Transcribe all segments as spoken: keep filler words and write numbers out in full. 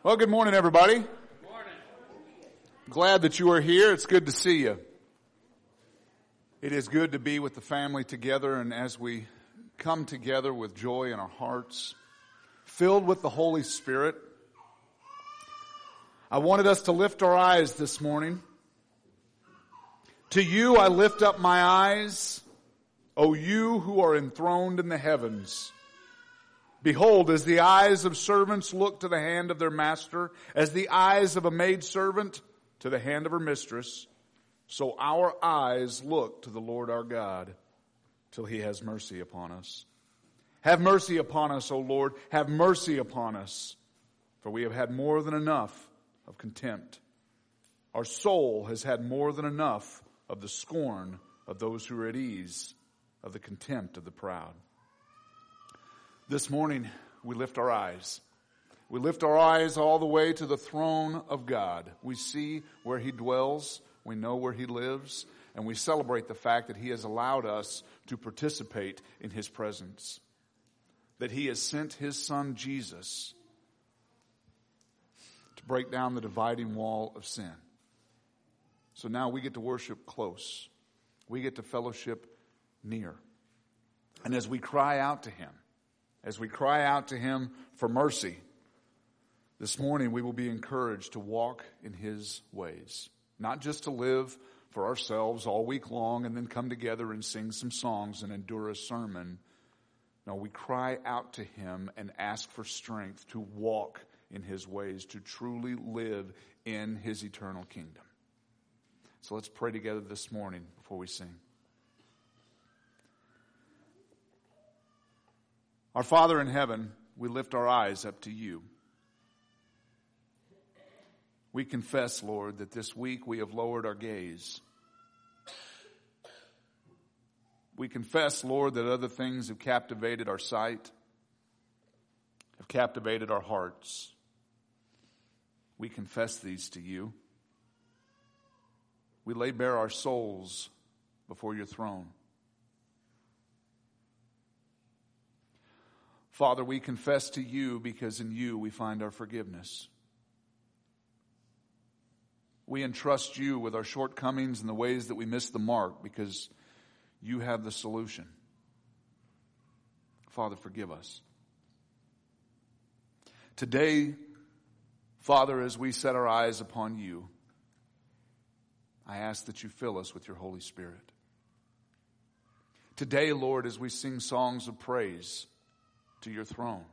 Well, good morning, everybody. Good morning. Glad that you are here. It's good to see you. It is good to be with the family together, and as we come together with joy in our hearts, filled with the Holy Spirit, I wanted us to lift our eyes this morning. To you I lift up my eyes, O you who are enthroned in the heavens. Behold, as the eyes of servants look to the hand of their master, as the eyes of a maidservant to the hand of her mistress, so our eyes look to the Lord our God till he has mercy upon us. Have mercy upon us, O Lord, have mercy upon us, for we have had more than enough of contempt. Our soul has had more than enough of the scorn of those who are at ease, of the contempt of the proud. This morning, we lift our eyes. We lift our eyes all the way to the throne of God. We see where he dwells. We know where he lives. And we celebrate the fact that he has allowed us to participate in his presence. That he has sent his son Jesus to break down the dividing wall of sin. So now we get to worship close. We get to fellowship near. And as we cry out to him, As we cry out to him for mercy, this morning we will be encouraged to walk in his ways. Not just to live for ourselves all week long and then come together and sing some songs and endure a sermon. No, we cry out to him and ask for strength to walk in his ways, to truly live in his eternal kingdom. So let's pray together this morning before we sing. Our Father in heaven, we lift our eyes up to you. We confess, Lord, that this week we have lowered our gaze. We confess, Lord, that other things have captivated our sight, have captivated our hearts. We confess these to you. We lay bare our souls before your throne. Father, we confess to you because in you we find our forgiveness. We entrust you with our shortcomings and the ways that we miss the mark because you have the solution. Father, forgive us. Today, Father, as we set our eyes upon you, I ask that you fill us with your Holy Spirit. Today, Lord, as we sing songs of praise to your throne,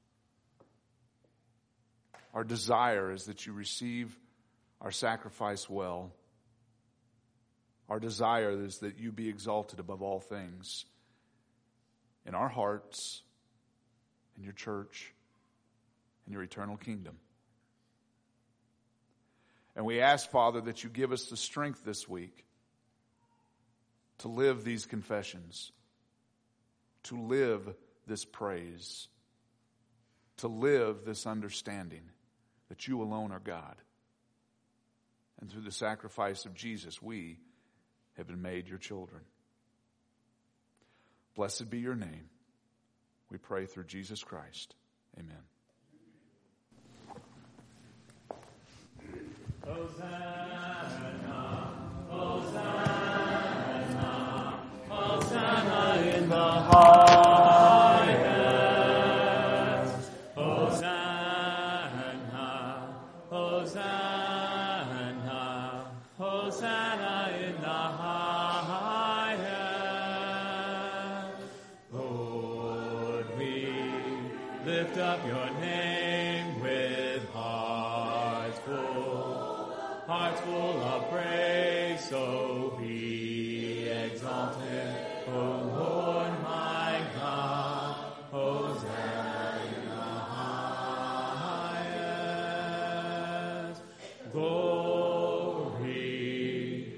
our desire is that you receive our sacrifice well. Our desire is that you be exalted above all things in our hearts, in your church, in your eternal kingdom. And we ask, Father, that you give us the strength this week to live these confessions, to live this praise, to live this understanding that you alone are God. And through the sacrifice of Jesus, we have been made your children. Blessed be your name. We pray through Jesus Christ. Amen. Hosanna, Hosanna, Hosanna in the highest. Hosanna, Hosanna, Hosanna in the highest. Lord, we lift up your name with hearts full, hearts full of praise, so be exalted, O Lord my God. Hosanna in the highest. Glory,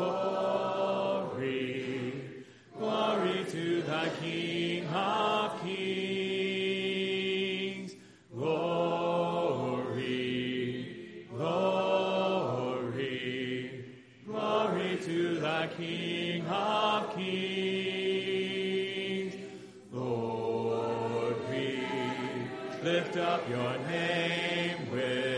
glory, glory to the King of Kings. Glory, glory, glory to the King of Kings. Lord, we lift up your name with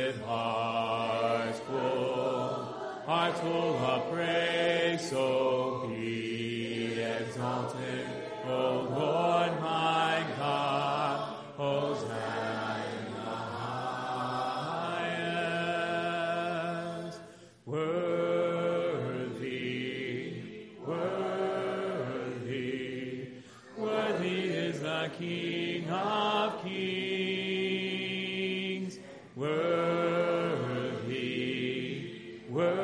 of praise, so be exalted, O Lord my God, Hosanna in the highest. Worthy, worthy, worthy is the King of kings. Worthy,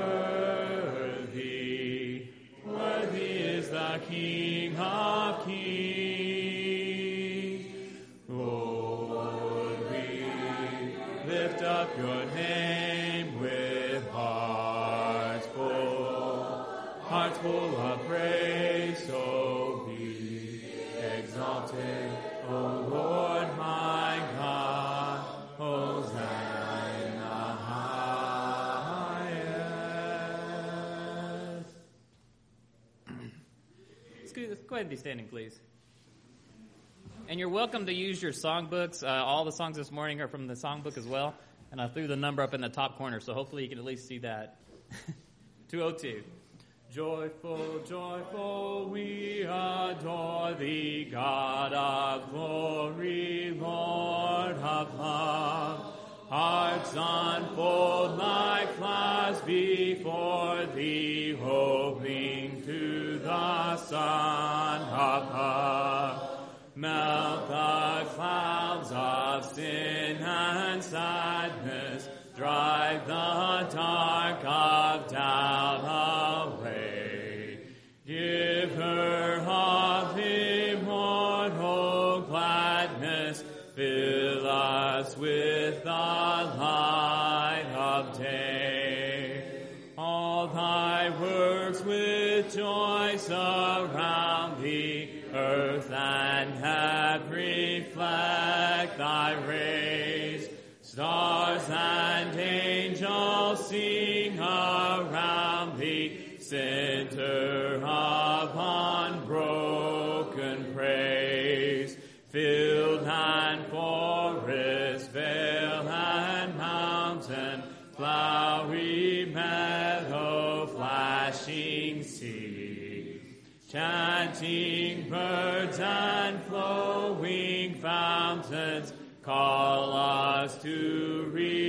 worthy, worthy is the King of kings. Lord, we lift up your name with hearts full, hearts full of praise, so be exalted, O Lord my God, Hosanna in the highest. Let's go let's go ahead and be standing, please. And you're welcome to use your songbooks. Uh, all the songs this morning are from the songbook as well. And I threw the number up in the top corner, so hopefully you can at least see that. two oh two. Joyful, joyful, we adore thee, God of glory, Lord of love. Hearts unfold like flowers before thee, hoping to the Son above. Melt the clouds of sin and sadness, drive the dark of doubt away. Giver of immortal gladness, fill us with the light of day. All thy works with joy surround thee, earth and heaven reflect thy rays. Stars and angels sing around thee, center of unbroken praise. Field and forest, vale and mountain, flowery meadow, flashing sea. Chanting birds and flowing fountains call us to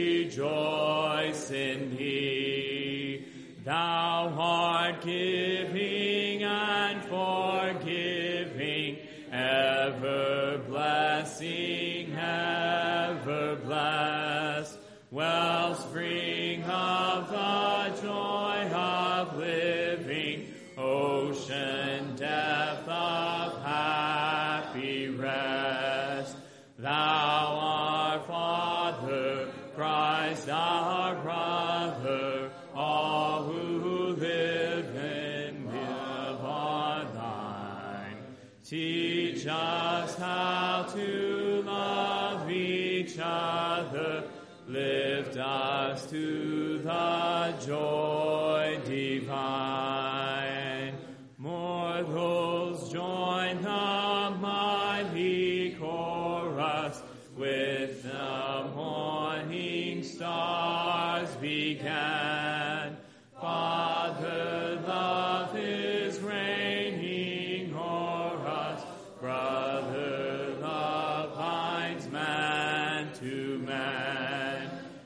rejoice in thee. Thou art giving and forgiving, ever blessing, ever blessed, wellspring of the joy of living, ocean depth of happy rest. Thou our Father, Christ our brother, all who live and live are thine. Teach us how to love each other, lift us to the joy divine. Mortals join the mighty chorus, with the morning stars began. Father, love is reigning o'er us, brother, love binds man to man.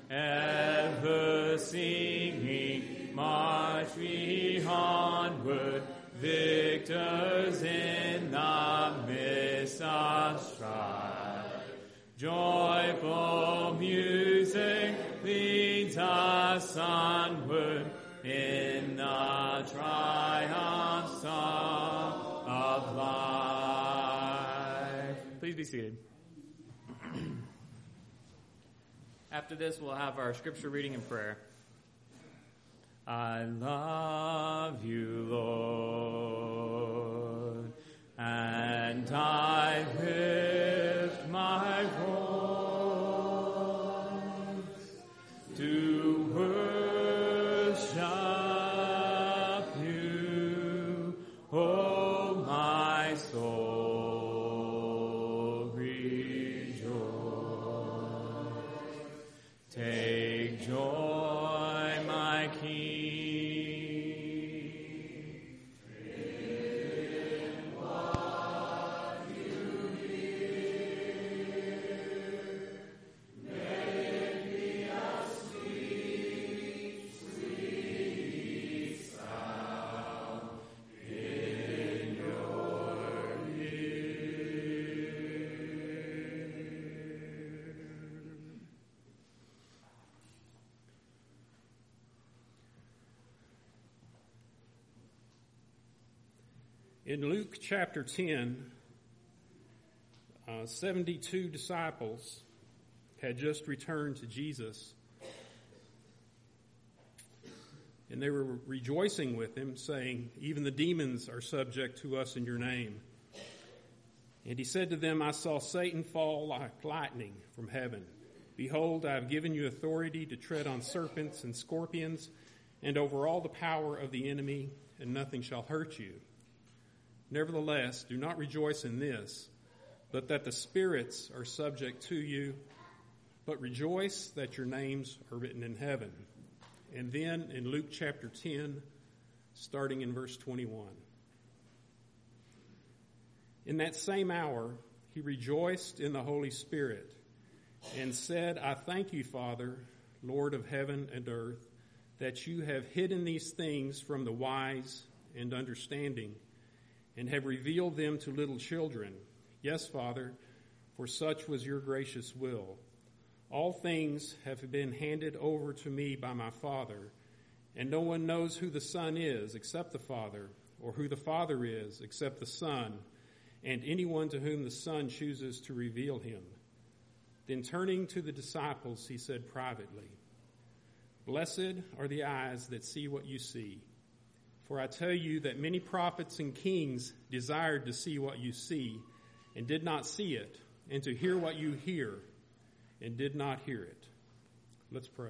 Ever singing, march we onward, victors in the midst of strife. Joyful music leads us onward in the triumph song of life. Please be seated. After this, we'll have our scripture reading and prayer. I love you, Lord, and I lift my voice to worship you, oh my soul, rejoice. Take joy, my King, In Luke chapter ten, uh, seventy-two disciples had just returned to Jesus, and they were rejoicing with him, saying, "Even the demons are subject to us in your name." And he said to them, "I saw Satan fall like lightning from heaven. Behold, I have given you authority to tread on serpents and scorpions, and over all the power of the enemy, and nothing shall hurt you. Nevertheless, do not rejoice in this, but that the spirits are subject to you, but rejoice that your names are written in heaven." And then in Luke chapter ten, starting in verse twenty-one. In that same hour, he rejoiced in the Holy Spirit and said, "I thank you, Father, Lord of heaven and earth, that you have hidden these things from the wise and understanding and have revealed them to little children. Yes, Father, for such was your gracious will. All things have been handed over to me by my Father, and no one knows who the Son is except the Father, or who the Father is except the Son, and anyone to whom the Son chooses to reveal him." Then turning to the disciples, he said privately, "Blessed are the eyes that see what you see. For I tell you that many prophets and kings desired to see what you see, and did not see it, and to hear what you hear, and did not hear it." Let's pray.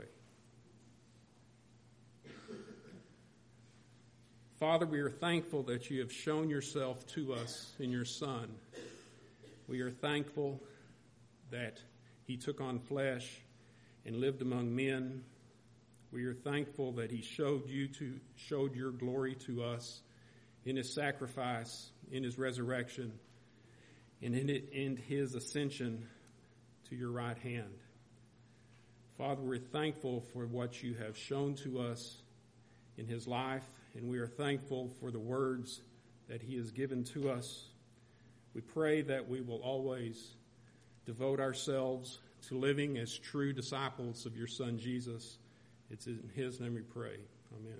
Father, we are thankful that you have shown yourself to us in your Son. We are thankful that he took on flesh and lived among men. We are thankful that he showed you to showed your glory to us in his sacrifice, in his resurrection, and in, it, in his ascension to your right hand. Father, we're thankful for what you have shown to us in his life, and we are thankful for the words that he has given to us. We pray that we will always devote ourselves to living as true disciples of your Son, Jesus. It's in his name we pray. Amen.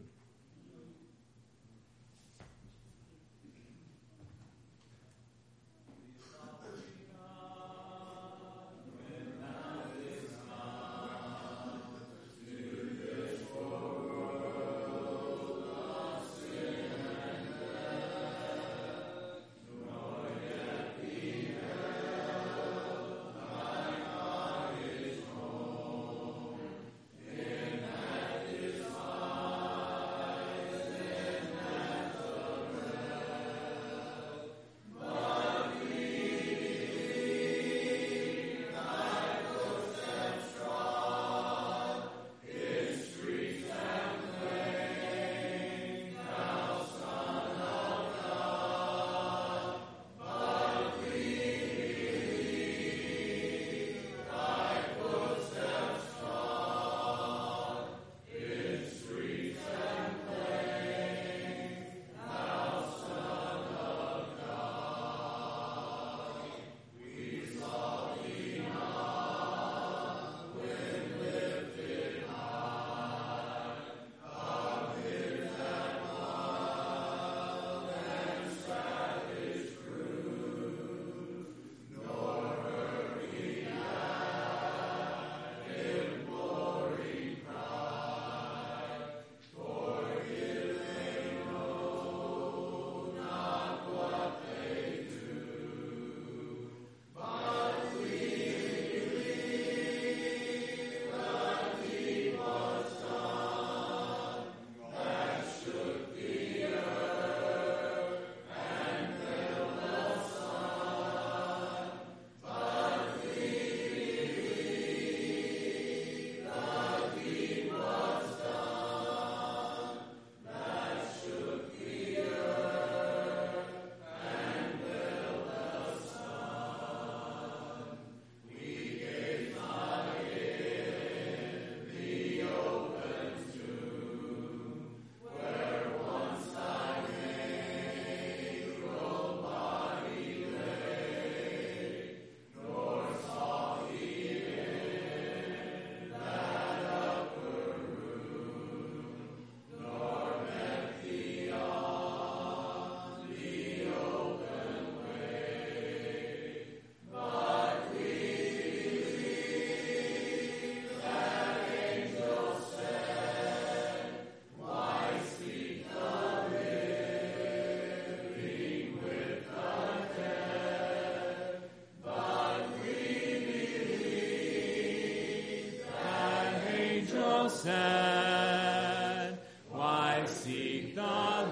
so sad. Why seek the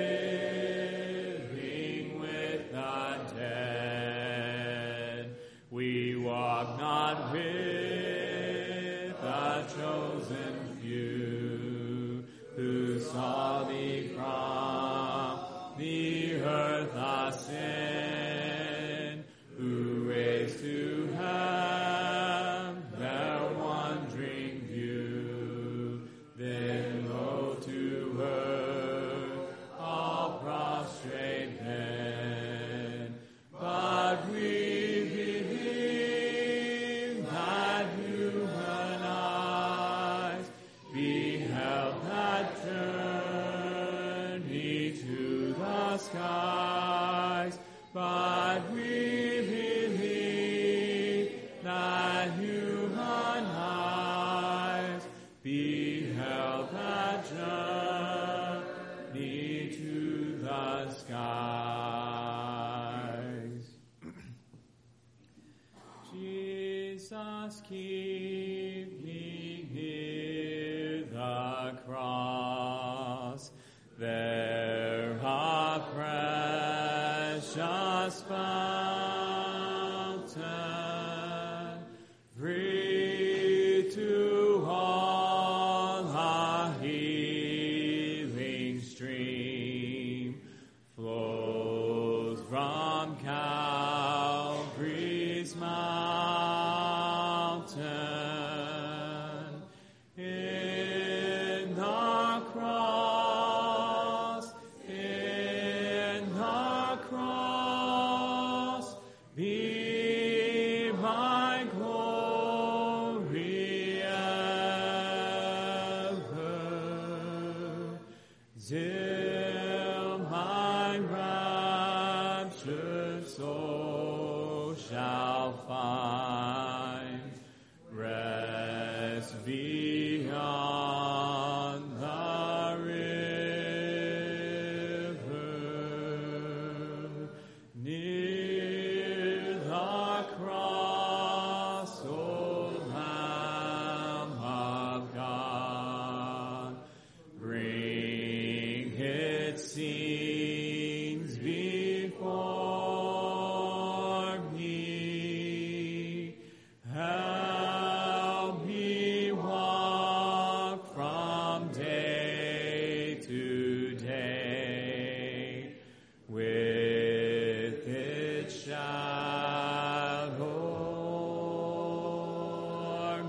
living with the dead? We walk not with the chosen few who saw thee from the earth ascend, who raised to have their wandering view, then lo to earth all prostrate then. But we believe that human eyes beheld that journey to the skies. But we believe that human eyes beheld that journey to the skies. Jesus, keep me near the cross, there a precious fountain, free to all a healing stream, flows from Calvary's mountain. In the cross, in the cross, be my glory ever, till my raptured soul shall find rest beyond the river. Near the cross, O Lamb of God, bring its scenes before me. Help me walk from day to day with its shadow o'er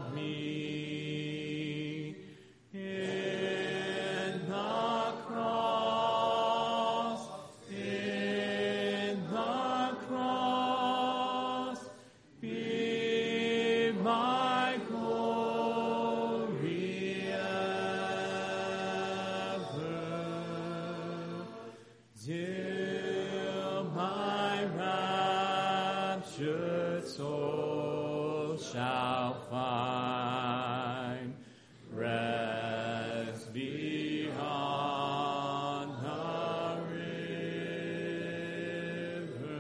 me. In the cross, in the cross, be my glory ever, till my raptured soul shall find rest beyond the river.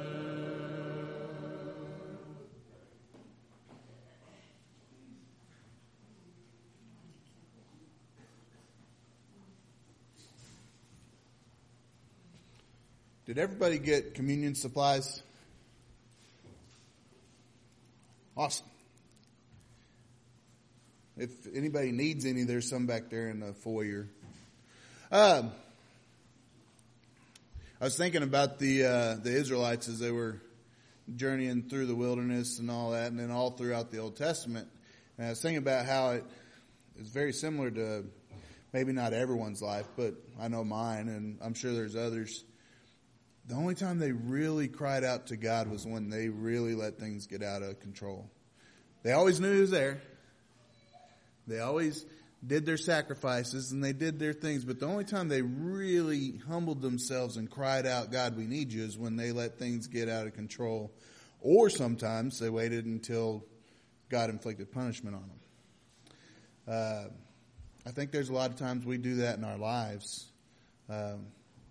Did everybody get communion supplies? Awesome. If anybody needs any, there's some back there in the foyer. Um, I was thinking about the uh, the Israelites as they were journeying through the wilderness and all that, and then all throughout the Old Testament. And I was thinking about how it is very similar to maybe not everyone's life, but I know mine, and I'm sure there's others. The only time they really cried out to God was when they really let things get out of control. They always knew He was there. They always did their sacrifices and they did their things, but the only time they really humbled themselves and cried out, God, we need you, is when they let things get out of control. Or sometimes they waited until God inflicted punishment on them. Uh, I think there's a lot of times we do that in our lives. Um,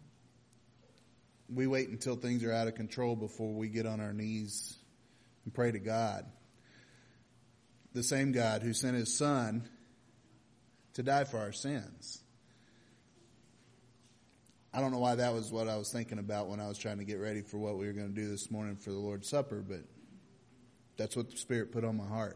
we wait until things are out of control before we get on our knees and pray to God. The same God who sent His Son to die for our sins. I don't know why that was what I was thinking about when I was trying to get ready for what we were going to do this morning for the Lord's Supper, but that's what the Spirit put on my heart.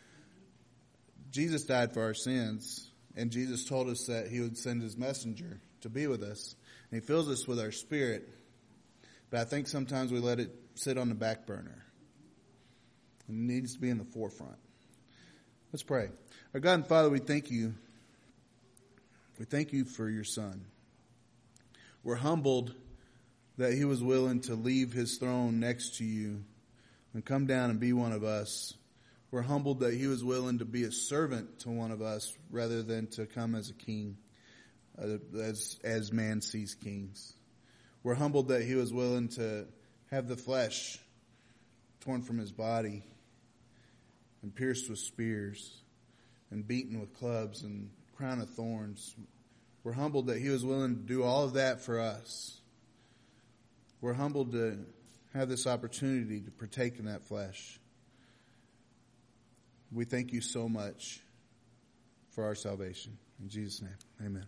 Jesus died for our sins, and Jesus told us that he would send his messenger to be with us. And he fills us with our spirit, but I think sometimes we let it sit on the back burner. It needs to be in the forefront. Let's pray. Our God and Father, we thank you. We thank you for your Son. We're humbled that he was willing to leave his throne next to you and come down and be one of us. We're humbled that he was willing to be a servant to one of us rather than to come as a king, uh, as, as man sees kings. We're humbled that he was willing to have the flesh torn from his body and pierced with spears and beaten with clubs and crown of thorns. We're humbled that he was willing to do all of that for us. We're humbled to have this opportunity to partake in that flesh. We thank you so much for our salvation. In Jesus' name, amen.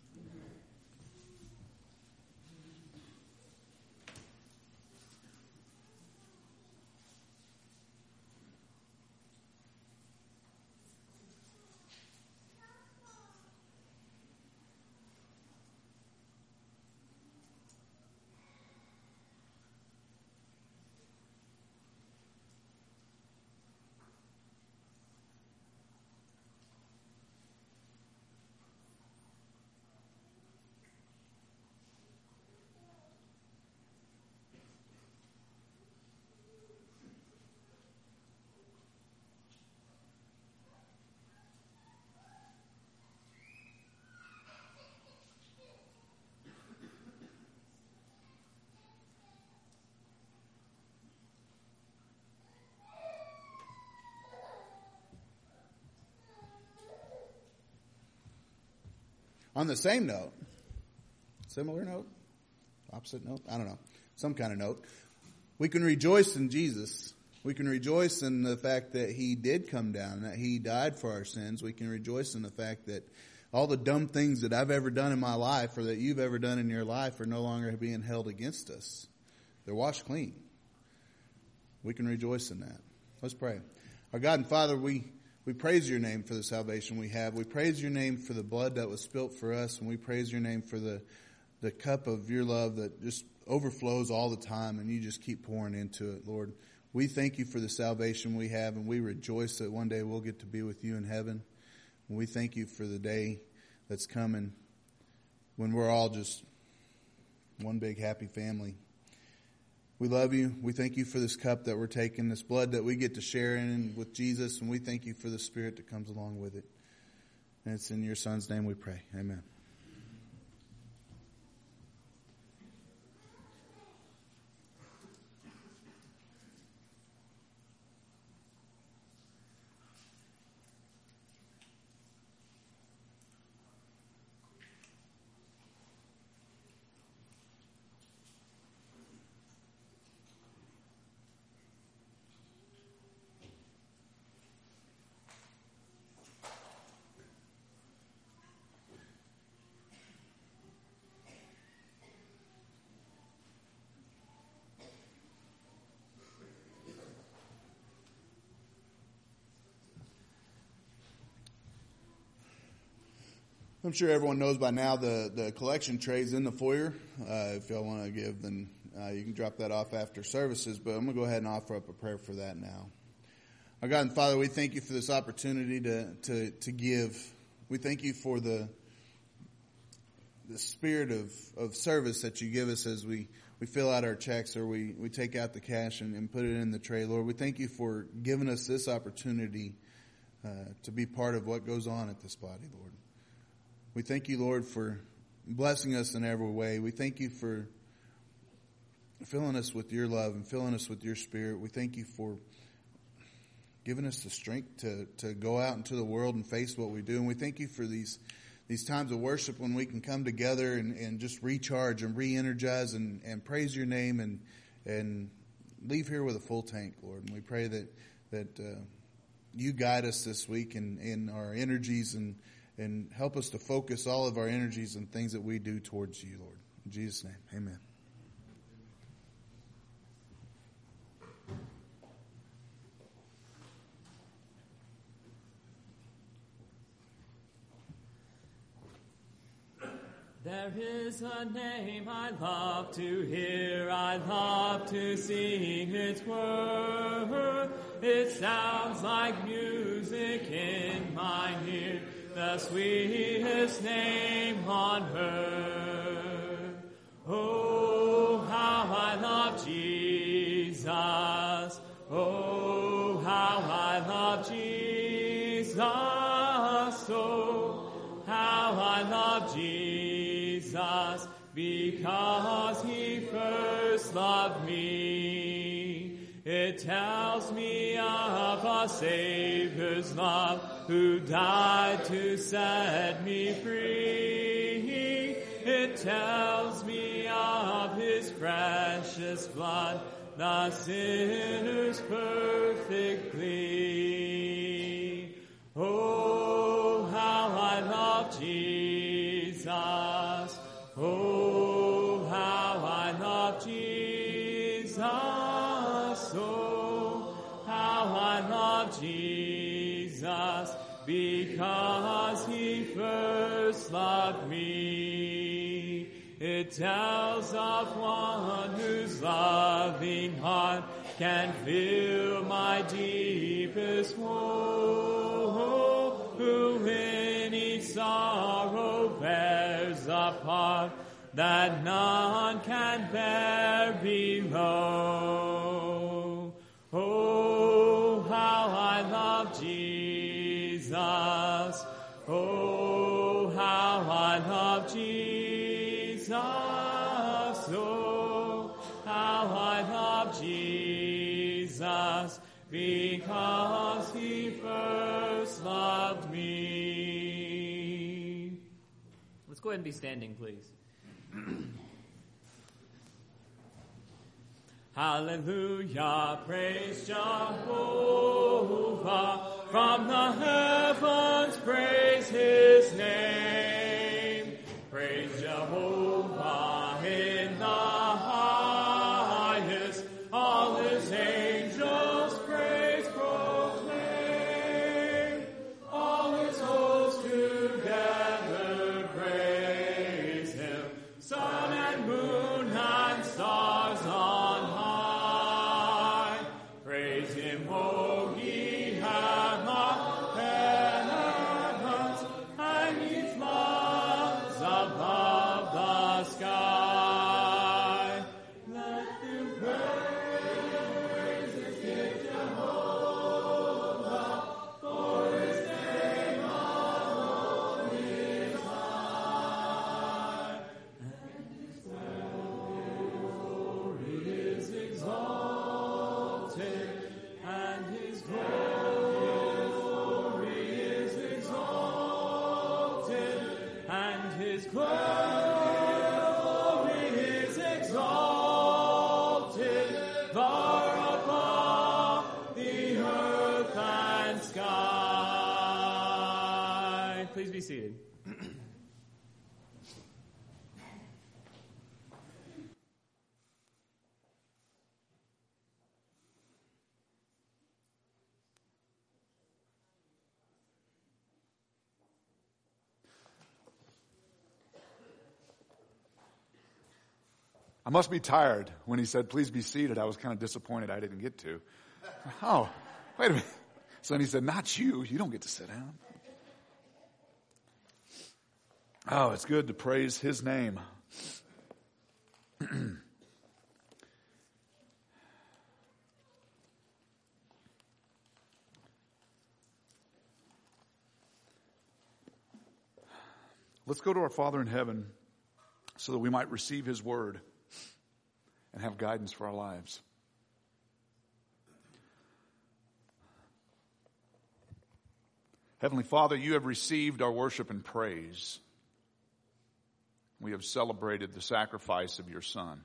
On the same note, similar note, opposite note, I don't know, some kind of note, we can rejoice in Jesus. We can rejoice in the fact that he did come down, that he died for our sins. We can rejoice in the fact that all the dumb things that I've ever done in my life or that you've ever done in your life are no longer being held against us. They're washed clean. We can rejoice in that. Let's pray. Our God and Father, we We praise your name for the salvation we have. We praise your name for the blood that was spilt for us. And we praise your name for the, the cup of your love that just overflows all the time. And you just keep pouring into it, Lord. We thank you for the salvation we have. And we rejoice that one day we'll get to be with you in heaven. And we thank you for the day that's coming when we're all just one big happy family. We love you. We thank you for this cup that we're taking, this blood that we get to share in with Jesus, and we thank you for the Spirit that comes along with it. And it's in your Son's name we pray. Amen. I'm sure everyone knows by now the, the collection tray's in the foyer. Uh, if y'all want to give, then uh, you can drop that off after services. But I'm going to go ahead and offer up a prayer for that now. Our God and Father, we thank you for this opportunity to, to, to give. We thank you for the the spirit of, of service that you give us as we, we fill out our checks or we, we take out the cash and, and put it in the tray. Lord, we thank you for giving us this opportunity uh, to be part of what goes on at this body, Lord. We thank you, Lord, for blessing us in every way. We thank you for filling us with your love and filling us with your spirit. We thank you for giving us the strength to, to go out into the world and face what we do. And we thank you for these these times of worship when we can come together and, and just recharge and re-energize and, and praise your name and and leave here with a full tank, Lord. And we pray that that uh, you guide us this week in, in our energies and and help us to focus all of our energies and things that we do towards you, Lord. In Jesus' name, amen. There is a name I love to hear, I love to sing its word. It sounds like music in my ear, the sweetest name on earth. Oh, how I love Jesus. Oh, how I love Jesus. Oh, how I love Jesus, because he first loved me. It tells me of a Savior's love who died to set me free. It tells me of his precious blood, the sinner's perfect plea. Oh, how I love Jesus. Oh, how I love Jesus. Oh, how I love Jesus, because he first loved me. It tells of one whose loving heart can fill my deepest woe, who in each sorrow bears a part that none can bear below. Oh, how I love Jesus. Oh, how I love Jesus. Oh, how I love Jesus, because he first loved me. Let's go ahead and be standing, please. Hallelujah, praise Jehovah. From the heavens, praise his name. Praise Jehovah in the highest. All his angels praise proclaim. All his hosts together praise him. Sun and moon and stars on high. Praise him, O ye heavens, and ye floods above the sky. Let them praises give Jehovah, for his name alone is high. And his glory is exalted, and his glory is exalted, and his glory is exalted far above the earth and sky. Please be seated. I must be tired. When he said, please be seated, I was kind of disappointed I didn't get to. Oh, wait a minute. So then he said, not you. You don't get to sit down. Oh, it's good to praise his name. Let's go to our Father in heaven so that we might receive his word and have guidance for our lives. Heavenly Father, you have received our worship and praise. We have celebrated the sacrifice of your Son.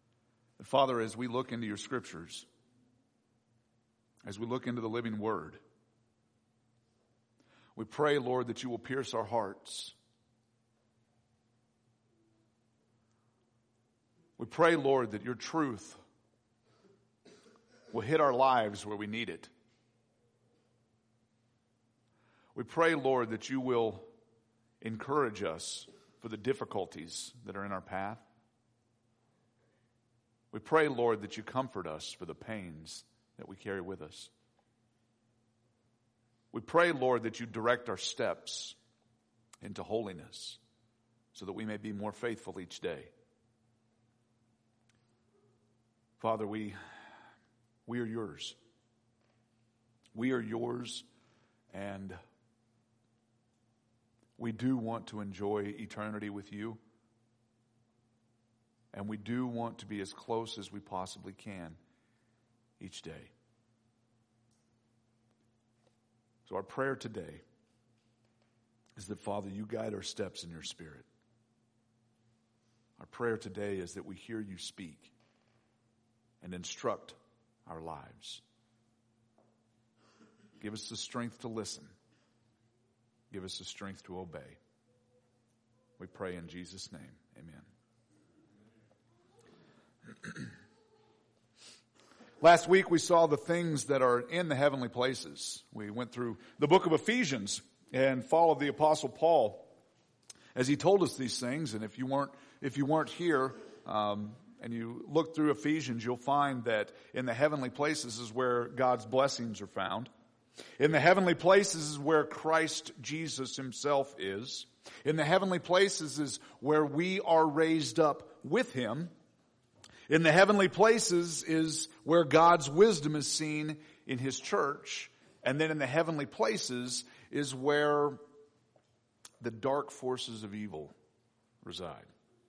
Father, as we look into your scriptures, as we look into the living word, We pray, Lord, that you will pierce our hearts. We pray, Lord, that your truth will hit our lives where we need it. We pray, Lord, that you will encourage us for the difficulties that are in our path. We pray, Lord, that you comfort us for the pains that we carry with us. We pray, Lord, that you direct our steps into holiness so that we may be more faithful each day. Father, we, we are yours. We are yours, and we do want to enjoy eternity with you. And we do want to be as close as we possibly can each day. So our prayer today is that, Father, you guide our steps in your Spirit. Our prayer today is that we hear you speak and instruct our lives. Give us the strength to listen. Give us the strength to obey. We pray in Jesus' name. Amen. Last week we saw the things that are in the heavenly places. We went through the book of Ephesians and followed the Apostle Paul as he told us these things. And if you weren't, if you weren't here, um, and you look through Ephesians, you'll find that in the heavenly places is where God's blessings are found. In the heavenly places is where Christ Jesus himself is. In the heavenly places is where we are raised up with him. In the heavenly places is where God's wisdom is seen in his church. And then in the heavenly places is where the dark forces of evil reside.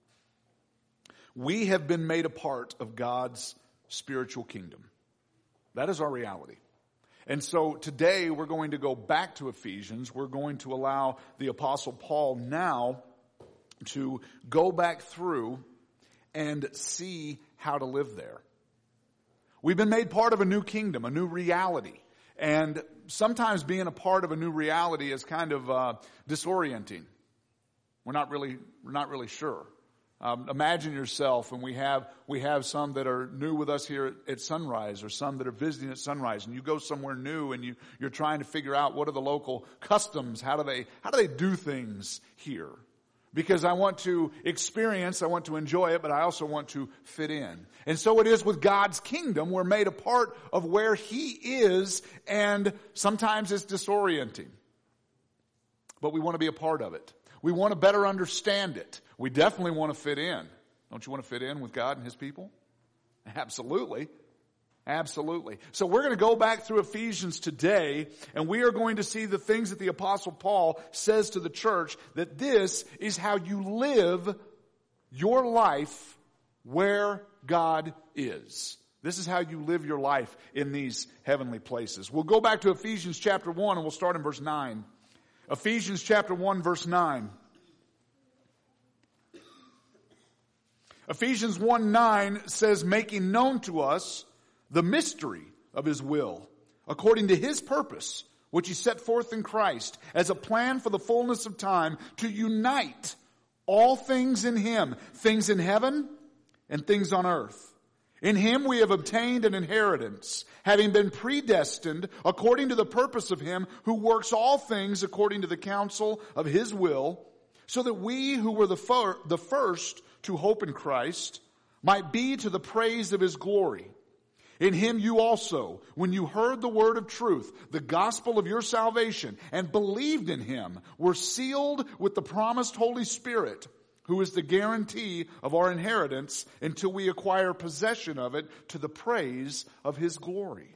We have been made a part of God's spiritual kingdom. That is our reality. And so today we're going to go back to Ephesians. We're going to allow the Apostle Paul now to go back through and see how to live there. We've been made part of a new kingdom, a new reality. And sometimes being a part of a new reality is kind of uh, disorienting. We're not really, we're not really sure. Um, imagine yourself, and we have we have some that are new with us here at, at Sunrise, or some that are visiting at Sunrise, and you go somewhere new, and you you're trying to figure out what are the local customs, how do they how do they do things here? Because I want to experience, I want to enjoy it, but I also want to fit in. And so it is with God's kingdom. We're made a part of where he is, and sometimes it's disorienting. But we want to be a part of it. We want to better understand it. We definitely want to fit in. Don't you want to fit in with God and his people? Absolutely. Absolutely. So we're going to go back through Ephesians today, and we are going to see the things that the Apostle Paul says to the church, that this is how you live your life where God is. This is how you live your life in these heavenly places. We'll go back to Ephesians chapter one, and we'll start in verse nine. Ephesians chapter one, verse nine. Ephesians one nine says, making known to us the mystery of his will, according to his purpose, which he set forth in Christ, as a plan for the fullness of time, to unite all things in him, things in heaven and things on earth. In him we have obtained an inheritance, having been predestined according to the purpose of him who works all things according to the counsel of his will, so that we who were the, fir- the first to hope in Christ might be to the praise of his glory. In him you also, when you heard the word of truth, the gospel of your salvation, and believed in him, were sealed with the promised Holy Spirit, who is the guarantee of our inheritance until we acquire possession of it to the praise of his glory.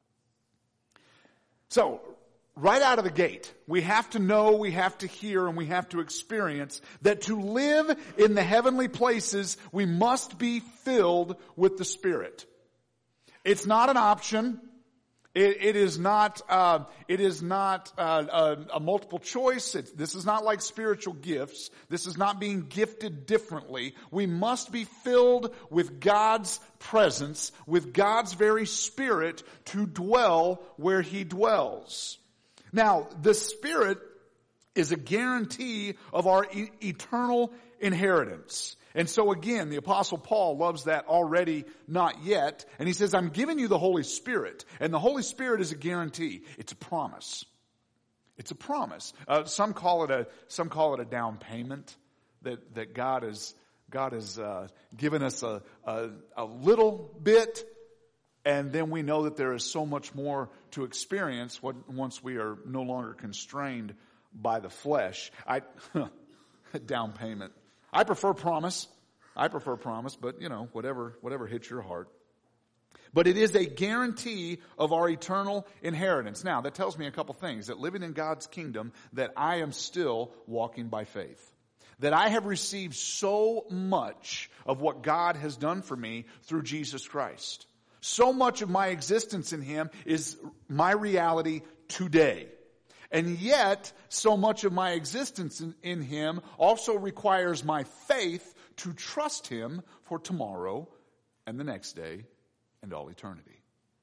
So, right out of the gate, we have to know, we have to hear, and we have to experience that to live in the heavenly places, we must be filled with the Spirit. It's not an option. It, it is not. Uh, it is not uh, a, a multiple choice. It's, this is not like spiritual gifts. This is not being gifted differently. We must be filled with God's presence, with God's very Spirit, to dwell where he dwells. Now, the Spirit is a guarantee of our e- eternal inheritance. And so again, the Apostle Paul loves that already, not yet. And he says, I'm giving you the Holy Spirit. And the Holy Spirit is a guarantee. It's a promise. It's a promise. Uh, some call it a, some call it a down payment that, that God has, God has, uh, given us a, a, a little bit. And then we know that there is so much more to experience once we are no longer constrained by the flesh. I, down payment. I prefer promise. I prefer promise, but you know, whatever, whatever hits your heart. But it is a guarantee of our eternal inheritance. Now, that tells me a couple things. That living in God's kingdom, that I am still walking by faith. That I have received so much of what God has done for me through Jesus Christ. So much of my existence in Him is my reality today. And yet, so much of my existence in, in Him also requires my faith to trust Him for tomorrow and the next day and all eternity.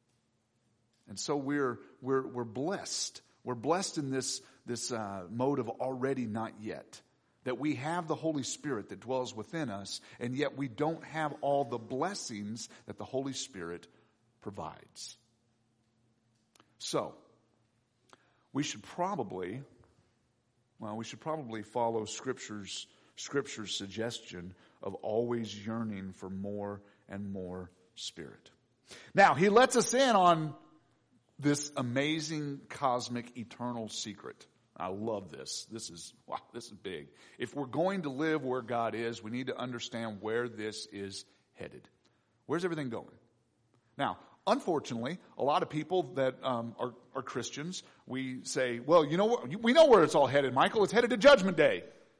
And so we're we're we're blessed. We're blessed in this this uh, mode of already not yet. That we have the Holy Spirit that dwells within us, and yet we don't have all the blessings that the Holy Spirit provides. So, we should probably, well, we should probably follow Scripture's, Scripture's suggestion of always yearning for more and more Spirit. Now, he lets us in on this amazing cosmic eternal secret. I love this. This is, wow, this is big. If we're going to live where God is, we need to understand where this is headed. Where's everything going? Now, unfortunately, a lot of people that um, are, are Christians, we say, well, you know what? We know where it's all headed, Michael. It's headed to Judgment Day.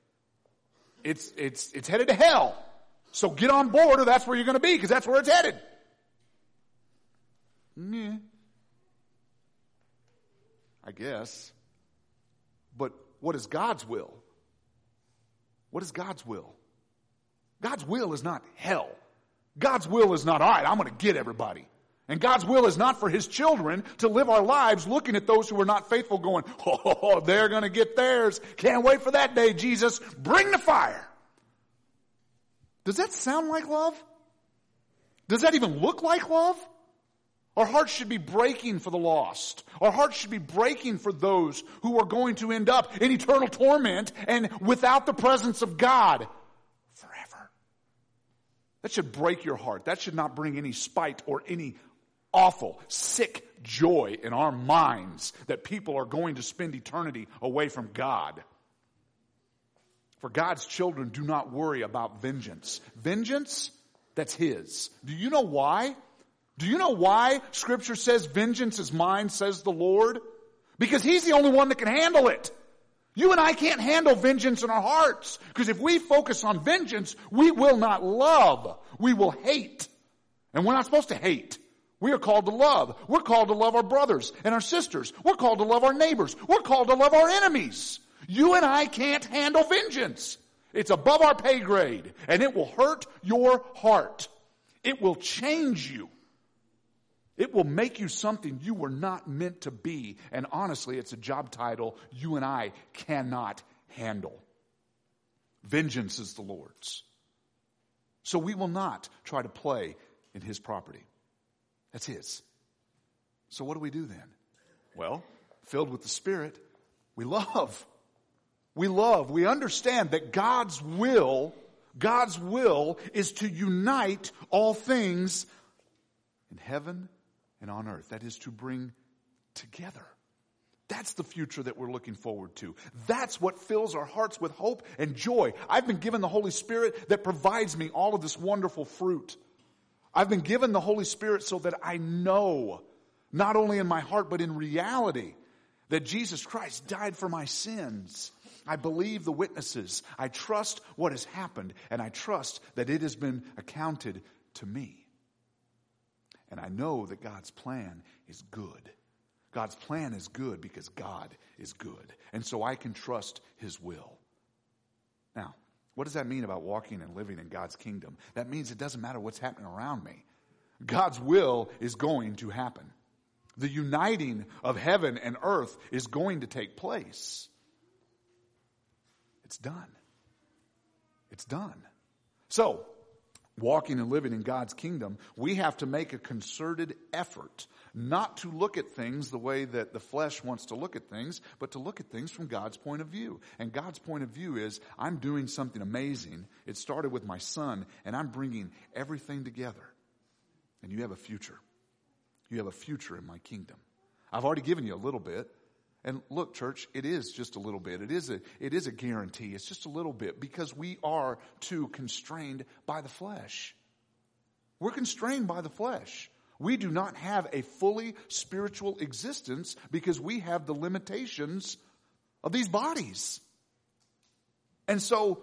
It's it's it's headed to hell. So get on board, or that's where you're going to be, because that's where it's headed. Yeah, I guess. But what is God's will? What is God's will? God's will is not hell. God's will is not, all right, I'm going to get everybody. And God's will is not for His children to live our lives looking at those who are not faithful going, oh, they're going to get theirs. Can't wait for that day, Jesus. Bring the fire. Does that sound like love? Does that even look like love? Our hearts should be breaking for the lost. Our hearts should be breaking for those who are going to end up in eternal torment and without the presence of God forever. That should break your heart. That should not bring any spite or any awful, sick joy in our minds that people are going to spend eternity away from God. For God's children do not worry about vengeance. Vengeance, that's His. Do you know why? Do you know why Scripture says, vengeance is mine, says the Lord? Because He's the only one that can handle it. You and I can't handle vengeance in our hearts. Because if we focus on vengeance, we will not love. We will hate. And we're not supposed to hate. We are called to love. We're called to love our brothers and our sisters. We're called to love our neighbors. We're called to love our enemies. You and I can't handle vengeance. It's above our pay grade. And it will hurt your heart. It will change you. It will make you something you were not meant to be. And honestly, it's a job title you and I cannot handle. Vengeance is the Lord's. So we will not try to play in His property. That's His. So what do we do then? Well, filled with the Spirit, we love. We love. We understand that God's will, God's will is to unite all things in heaven and on earth. That is to bring together. That's the future that we're looking forward to. That's what fills our hearts with hope and joy. I've been given the Holy Spirit that provides me all of this wonderful fruit. I've been given the Holy Spirit so that I know, not only in my heart, but in reality, that Jesus Christ died for my sins. I believe the witnesses. I trust what has happened, and I trust that it has been accounted to me. And I know that God's plan is good. God's plan is good because God is good. And so I can trust His will. Now, what does that mean about walking and living in God's kingdom? That means it doesn't matter what's happening around me. God's will is going to happen. The uniting of heaven and earth is going to take place. It's done. It's done. So, walking and living in God's kingdom, we have to make a concerted effort not to look at things the way that the flesh wants to look at things, but to look at things from God's point of view. And God's point of view is, I'm doing something amazing. It started with my son, and I'm bringing everything together. And you have a future. You have a future in my kingdom. I've already given you a little bit. And look, church, it is just a little bit. It is a, it is a guarantee. It's just a little bit because we are too constrained by the flesh. We're constrained by the flesh. We do not have a fully spiritual existence because we have the limitations of these bodies. And so,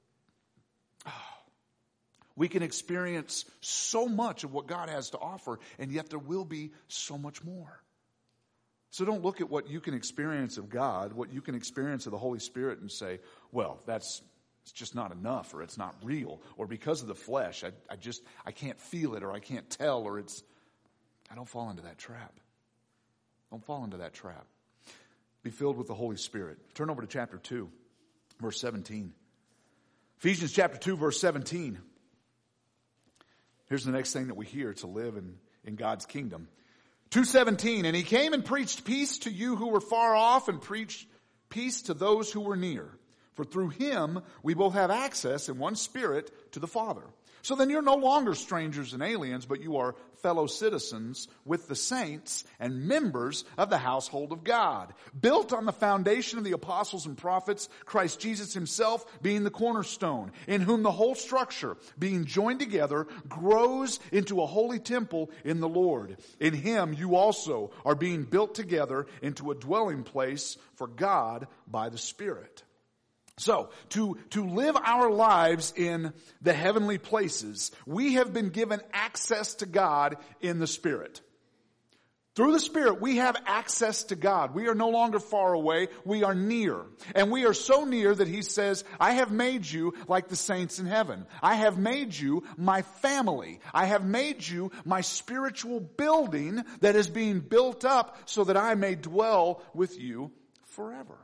we can experience so much of what God has to offer, and yet there will be so much more. So don't look at what you can experience of God, what you can experience of the Holy Spirit and say, well, that's it's just not enough, or it's not real, or because of the flesh, I, I just, I can't feel it, or I can't tell, or it's, I don't fall into that trap. Don't fall into that trap. Be filled with the Holy Spirit. Turn over to chapter two, verse seventeen. Ephesians chapter two, verse seventeen. Here's the next thing that we hear to live in, in God's kingdom. two seventeen, and he came and preached peace to you who were far off and preached peace to those who were near. For through him we both have access in one spirit to the Father. So then you're no longer strangers and aliens, but you are fellow citizens with the saints and members of the household of God, built on the foundation of the apostles and prophets, Christ Jesus himself being the cornerstone, in whom the whole structure, being joined together, grows into a holy temple in the Lord. In him you also are being built together into a dwelling place for God by the Spirit. So, to, to live our lives in the heavenly places, we have been given access to God in the Spirit. Through the Spirit, we have access to God. We are no longer far away. We are near. And we are so near that he says, I have made you like the saints in heaven. I have made you my family. I have made you my spiritual building that is being built up so that I may dwell with you forever.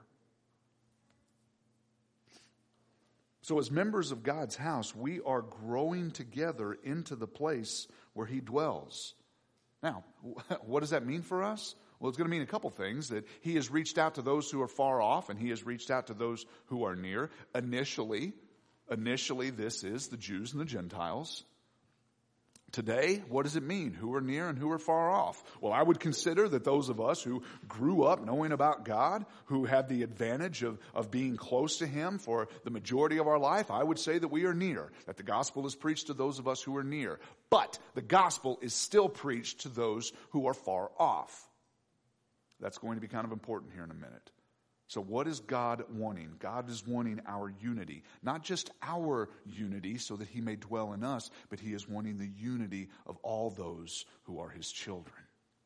So as members of God's house, we are growing together into the place where he dwells. Now, what does that mean for us? Well, it's going to mean a couple things. That he has reached out to those who are far off, and he has reached out to those who are near. Initially, initially this is the Jews and the Gentiles. Today, what does it mean? Who are near and who are far off? Well, I would consider that those of us who grew up knowing about God, who had the advantage of, of being close to him for the majority of our life, I would say that we are near, that the gospel is preached to those of us who are near. But the gospel is still preached to those who are far off. That's going to be kind of important here in a minute. So what is God wanting? God is wanting our unity. Not just our unity so that he may dwell in us, but he is wanting the unity of all those who are his children.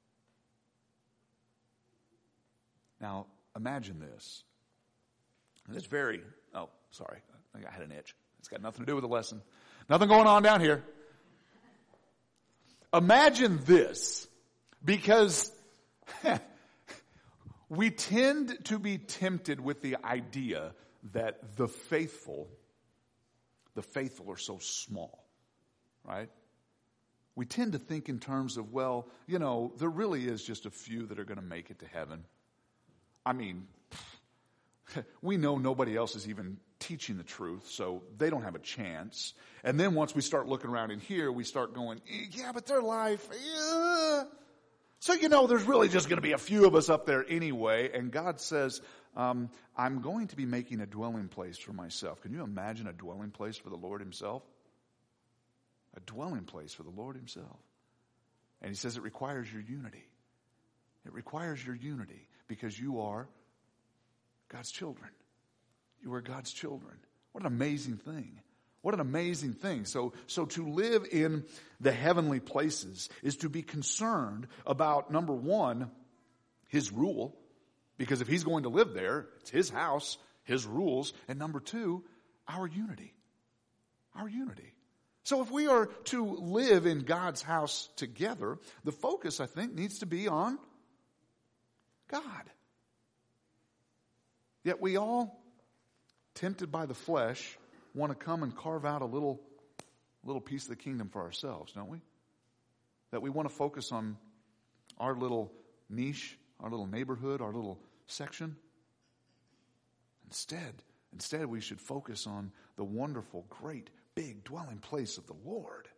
Now, imagine this. It's very, oh, sorry. I think I had an itch. It's got nothing to do with the lesson. Nothing going on down here. Imagine this, because we tend to be tempted with the idea that the faithful, the faithful are so small, right? We tend to think in terms of, well, you know, there really is just a few that are going to make it to heaven. I mean, we know nobody else is even teaching the truth, so they don't have a chance. And then once we start looking around in here, we start going, yeah, but their life, yeah. So, you know, there's really just going to be a few of us up there anyway. And God says, um, I'm going to be making a dwelling place for myself. Can you imagine a dwelling place for the Lord himself? A dwelling place for the Lord himself. And he says it requires your unity. It requires your unity because you are God's children. You are God's children. What an amazing thing. What an amazing thing. So, so to live in the heavenly places is to be concerned about, number one, his rule. Because if he's going to live there, it's his house, his rules. And number two, our unity. Our unity. So if we are to live in God's house together, the focus, I think, needs to be on God. Yet we all, tempted by the flesh, want to come and carve out a little, little piece of the kingdom for ourselves, don't we? That we want to focus on our little niche, our little neighborhood, our little section. Instead, instead we should focus on the wonderful, great, big dwelling place of the Lord.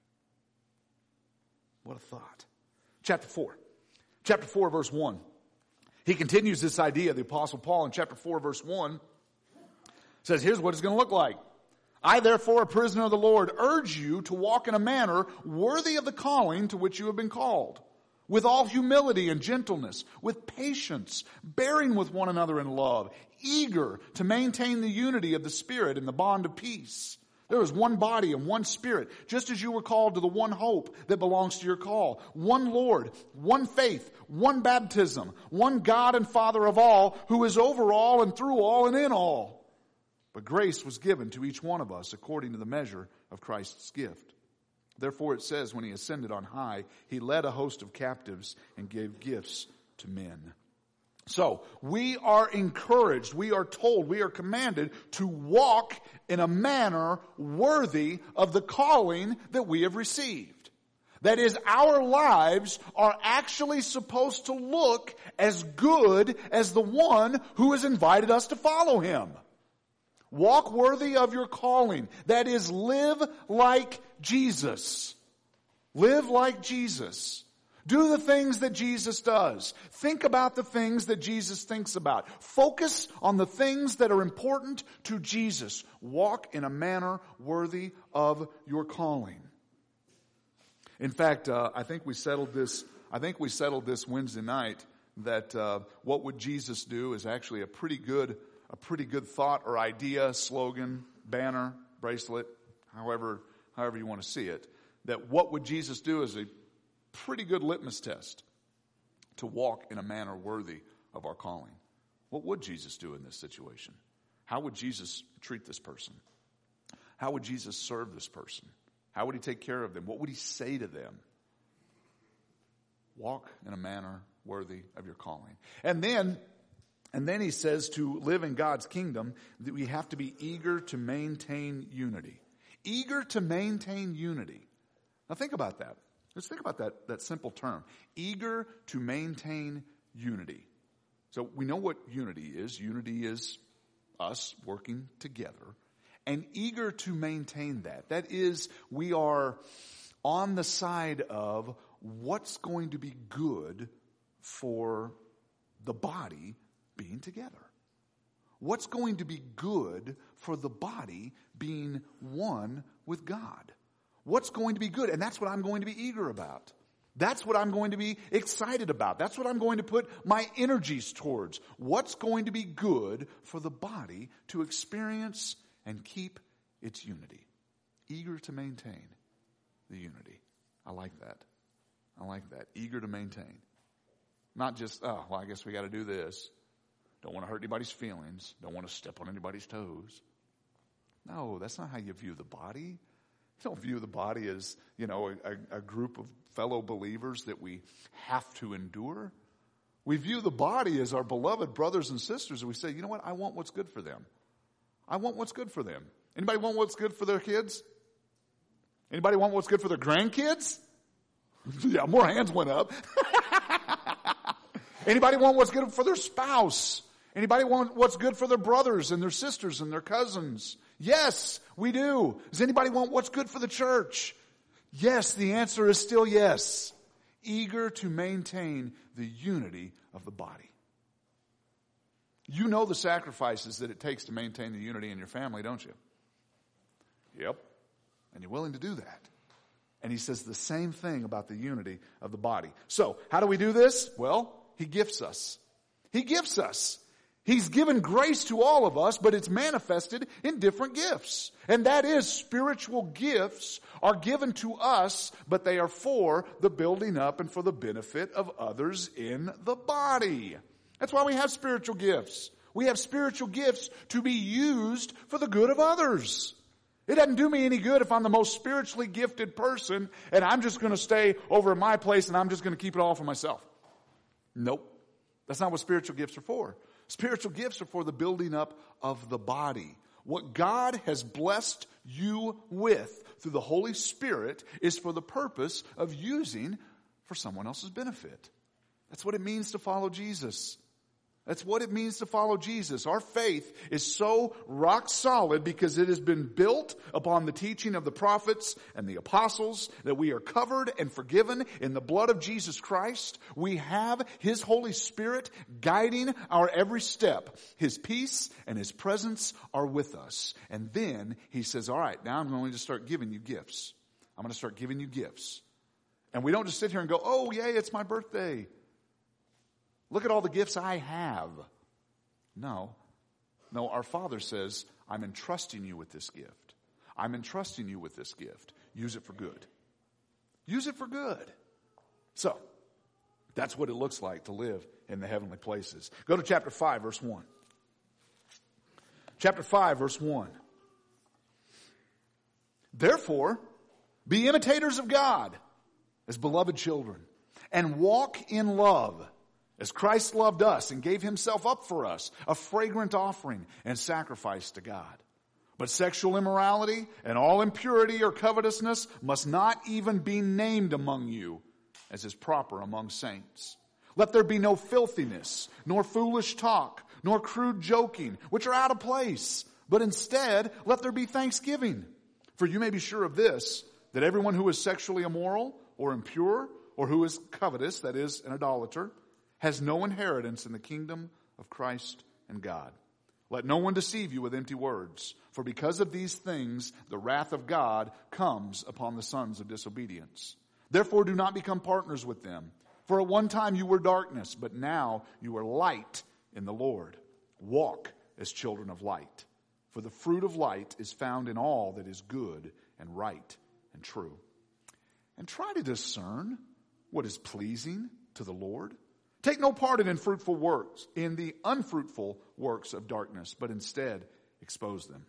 What a thought. Chapter four. Chapter four, verse one. He continues this idea, the Apostle Paul, in chapter four, verse one. Says, here's what it's going to look like. I, therefore, a prisoner of the Lord, urge you to walk in a manner worthy of the calling to which you have been called, with all humility and gentleness, with patience, bearing with one another in love, eager to maintain the unity of the Spirit in the bond of peace. There is one body and one Spirit, just as you were called to the one hope that belongs to your call. One Lord, one faith, one baptism, one God and Father of all, who is over all and through all and in all. But grace was given to each one of us according to the measure of Christ's gift. Therefore it says, when he ascended on high, he led a host of captives and gave gifts to men. So, we are encouraged, we are told, we are commanded to walk in a manner worthy of the calling that we have received. That is, our lives are actually supposed to look as good as the one who has invited us to follow him. Walk worthy of your calling. That is, live like Jesus. Live like Jesus. Do the things that Jesus does. Think about the things that Jesus thinks about. Focus on the things that are important to Jesus. Walk in a manner worthy of your calling. In fact, uh, I think we settled this. I think we settled this Wednesday night that uh, what would Jesus do is actually a pretty good, a pretty good thought or idea, slogan, banner, bracelet, however, however you want to see it. That what would Jesus do is a pretty good litmus test to walk in a manner worthy of our calling. What would Jesus do in this situation? How would Jesus treat this person? How would Jesus serve this person? How would he take care of them? What would he say to them? Walk in a manner worthy of your calling. And then, and then he says to live in God's kingdom that we have to be eager to maintain unity. Eager to maintain unity. Now think about that. Let's think about that, that simple term. Eager to maintain unity. So we know what unity is. Unity is us working together. And eager to maintain that. That is, we are on the side of what's going to be good for the body being together. What's going to be good for the body being one with God. What's going to be good? And that's what I'm going to be eager about. That's what I'm going to be excited about. That's what I'm going to put my energies towards. What's going to be good for the body to experience and keep its unity. Eager to maintain the unity. I like that. I like that. Eager to maintain. Not just, oh, well, I guess we got to do this. Don't want to hurt anybody's feelings. Don't want to step on anybody's toes. No, that's not how you view the body. You don't view the body as, you know, a, a group of fellow believers that we have to endure. We view the body as our beloved brothers and sisters, and we say, you know what, I want what's good for them. I want what's good for them. Anybody want what's good for their kids? Anybody want what's good for their grandkids? Yeah, more hands went up. Anybody want what's good for their spouse? Anybody want what's good for their brothers and their sisters and their cousins? Yes, we do. Does anybody want what's good for the church? Yes, the answer is still yes. Eager to maintain the unity of the body. You know the sacrifices that it takes to maintain the unity in your family, don't you? Yep. And you're willing to do that. And he says the same thing about the unity of the body. So, how do we do this? Well, he gifts us. He gifts us. He's given grace to all of us, but it's manifested in different gifts. And that is, spiritual gifts are given to us, but they are for the building up and for the benefit of others in the body. That's why we have spiritual gifts. We have spiritual gifts to be used for the good of others. It doesn't do me any good if I'm the most spiritually gifted person and I'm just going to stay over in my place and I'm just going to keep it all for myself. Nope. That's not what spiritual gifts are for. Spiritual gifts are for the building up of the body. What God has blessed you with through the Holy Spirit is for the purpose of using for someone else's benefit. That's what it means to follow Jesus. That's what it means to follow Jesus. Our faith is so rock solid because it has been built upon the teaching of the prophets and the apostles that we are covered and forgiven in the blood of Jesus Christ. We have His Holy Spirit guiding our every step. His peace and His presence are with us. And then He says, all right, now I'm going to start giving you gifts. I'm going to start giving you gifts. And we don't just sit here and go, oh, yay, it's my birthday. Look at all the gifts I have. No. No, our Father says, I'm entrusting you with this gift. I'm entrusting you with this gift. Use it for good. Use it for good. So, that's what it looks like to live in the heavenly places. Go to chapter five, verse one. Chapter five, verse one. Therefore, be imitators of God as beloved children, and walk in love, as Christ loved us and gave Himself up for us, a fragrant offering and sacrifice to God. But sexual immorality and all impurity or covetousness must not even be named among you, as is proper among saints. Let there be no filthiness, nor foolish talk, nor crude joking, which are out of place. But instead, let there be thanksgiving. For you may be sure of this, that everyone who is sexually immoral or impure, or who is covetous, that is, an idolater, has no inheritance in the kingdom of Christ and God. Let no one deceive you with empty words, for because of these things the wrath of God comes upon the sons of disobedience. Therefore do not become partners with them. For at one time you were darkness, but now you are light in the Lord. Walk as children of light, for the fruit of light is found in all that is good and right and true. And try to discern what is pleasing to the Lord. Take no part in unfruitful works, in the unfruitful works of darkness, but instead expose them.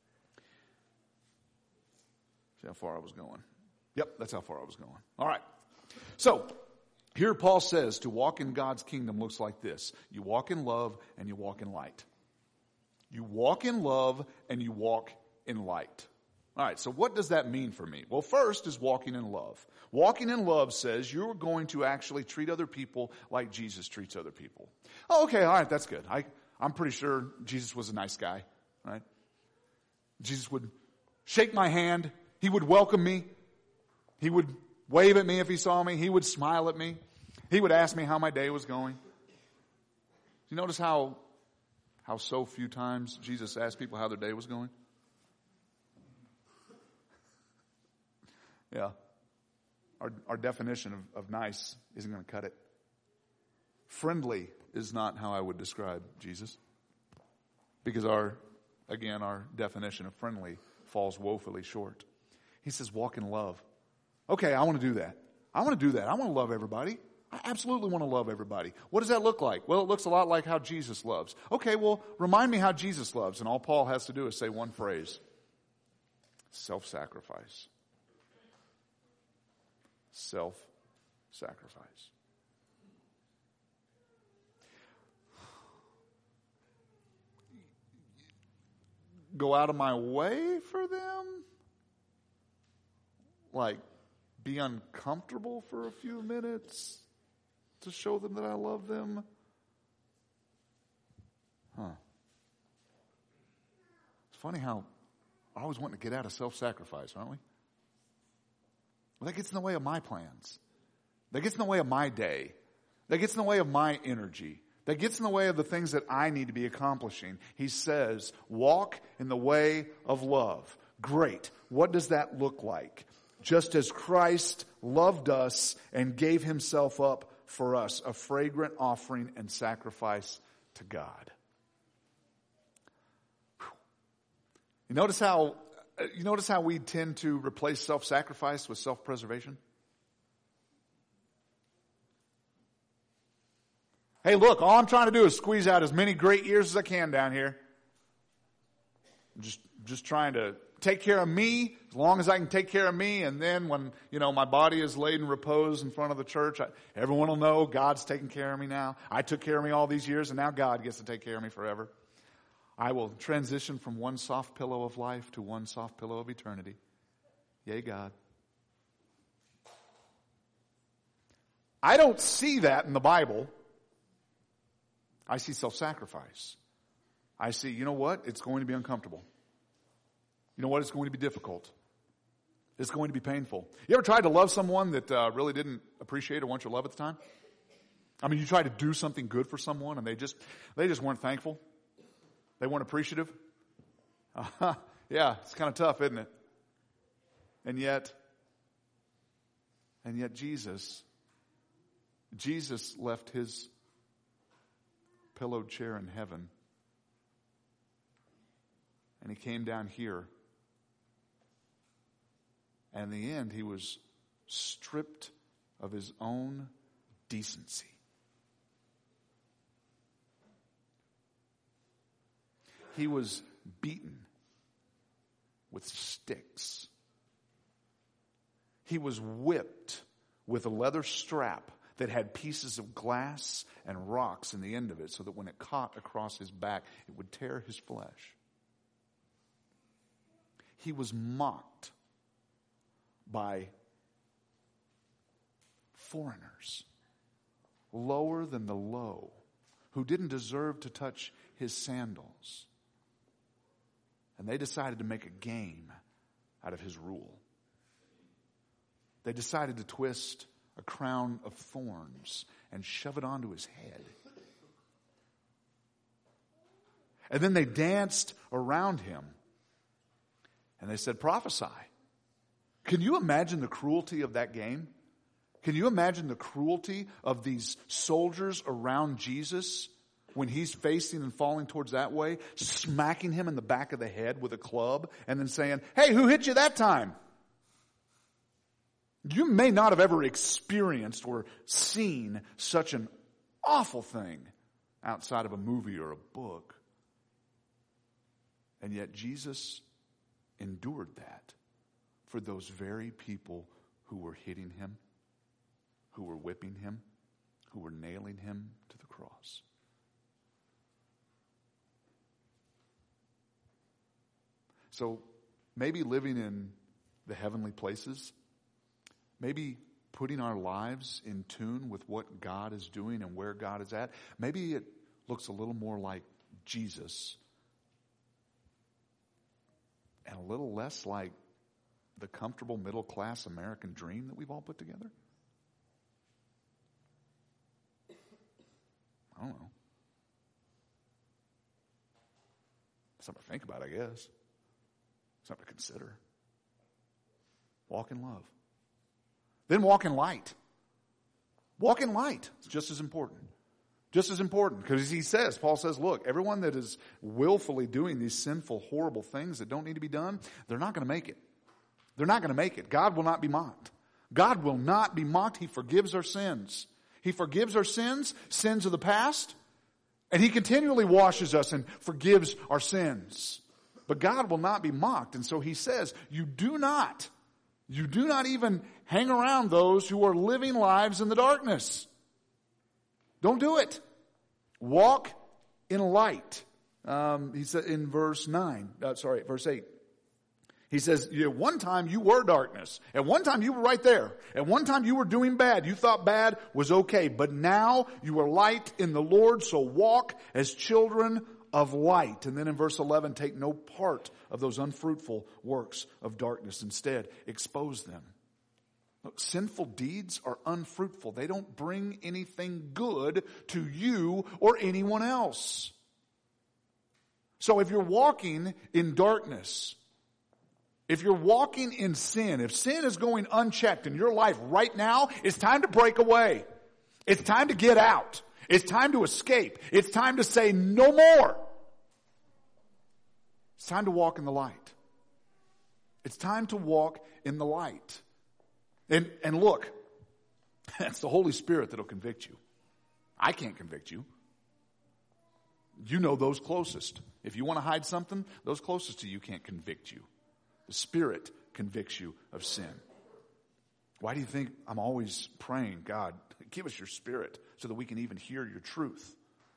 See how far I was going? Yep, that's how far I was going. All right. So, here Paul says to walk in God's kingdom looks like this. You walk in love and you walk in light. You walk in love and you walk in light. All right, so what does that mean for me? Well, first is walking in love. Walking in love says you're going to actually treat other people like Jesus treats other people. Oh, okay, all right, that's good. I, I'm pretty sure Jesus was a nice guy, right? Jesus would shake my hand. He would welcome me. He would wave at me if he saw me. He would smile at me. He would ask me how my day was going. You notice how, how so few times Jesus asked people how their day was going? Yeah. Our, our definition of, of nice isn't going to cut it. Friendly is not how I would describe Jesus. Because our, again, our definition of friendly falls woefully short. He says, walk in love. Okay, I want to do that. I want to do that. I want to love everybody. I absolutely want to love everybody. What does that look like? Well, it looks a lot like how Jesus loves. Okay, well, remind me how Jesus loves. And all Paul has to do is say one phrase. Self-sacrifice. Self-sacrifice. Go out of my way for them? Like, be uncomfortable for a few minutes to show them that I love them? Huh. It's funny how I always want to get out of self-sacrifice, aren't we? Well, that gets in the way of my plans. That gets in the way of my day. That gets in the way of my energy. That gets in the way of the things that I need to be accomplishing. He says, walk in the way of love. Great. What does that look like? Just as Christ loved us and gave Himself up for us, a fragrant offering and sacrifice to God. Whew. You notice how You notice how we tend to replace self-sacrifice with self-preservation? Hey, look, all I'm trying to do is squeeze out as many great years as I can down here. I'm just, just trying to take care of me as long as I can take care of me. And then when, you know, my body is laid in repose in front of the church, I, everyone will know God's taking care of me now. I took care of me all these years, and now God gets to take care of me forever. I will transition from one soft pillow of life to one soft pillow of eternity. Yay, God. I don't see that in the Bible. I see self-sacrifice. I see, you know what? It's going to be uncomfortable. You know what? It's going to be difficult. It's going to be painful. You ever tried to love someone that uh, really didn't appreciate or want your love at the time? I mean, you tried to do something good for someone and they just they just weren't thankful. They weren't appreciative. Uh, yeah, it's kind of tough, isn't it? And yet, and yet Jesus, Jesus left his pillowed chair in heaven, and he came down here. And in the end, he was stripped of his own decency. He was beaten with sticks. He was whipped with a leather strap that had pieces of glass and rocks in the end of it, so that when it caught across his back, it would tear his flesh. He was mocked by foreigners, lower than the low, who didn't deserve to touch his sandals. And they decided to make a game out of his rule. They decided to twist a crown of thorns and shove it onto his head. And then they danced around him. And they said, prophesy. Can you imagine the cruelty of that game? Can you imagine the cruelty of these soldiers around Jesus when he's facing and falling towards that way, smacking him in the back of the head with a club and then saying, hey, who hit you that time? You may not have ever experienced or seen such an awful thing outside of a movie or a book. And yet Jesus endured that for those very people who were hitting him, who were whipping him, who were nailing him to the cross. So maybe living in the heavenly places, maybe putting our lives in tune with what God is doing and where God is at, maybe it looks a little more like Jesus and a little less like the comfortable middle-class American dream that we've all put together. I don't know. Something to think about, I guess. Something to consider. Walk in love. Then walk in light. Walk in light. It's just as important. Just as important. Because he says, Paul says, look, everyone that is willfully doing these sinful, horrible things that don't need to be done, they're not going to make it. They're not going to make it. God will not be mocked. God will not be mocked. He forgives our sins. He forgives our sins, sins of the past, and he continually washes us and forgives our sins. But God will not be mocked. And so he says, you do not, you do not even hang around those who are living lives in the darkness. Don't do it. Walk in light. Um, he said in verse nine, uh, sorry, verse eight. He says, yeah, one time you were darkness. At one time you were right there. At one time you were doing bad. You thought bad was okay. But now you are light in the Lord, so walk as children of light. And then in verse eleven, take no part of those unfruitful works of darkness. Instead, expose them. Look, sinful deeds are unfruitful. They don't bring anything good to you or anyone else. So if you're walking in darkness, if you're walking in sin, if sin is going unchecked in your life right now, it's time to break away. It's time to get out. It's time to escape. It's time to say no more. It's time to walk in the light. It's time to walk in the light. And, and look, it's the Holy Spirit that'll convict you. I can't convict you. You know those closest. If you want to hide something, those closest to you can't convict you. The Spirit convicts you of sin. Why do you think I'm always praying, God, give us your Spirit so that we can even hear your truth?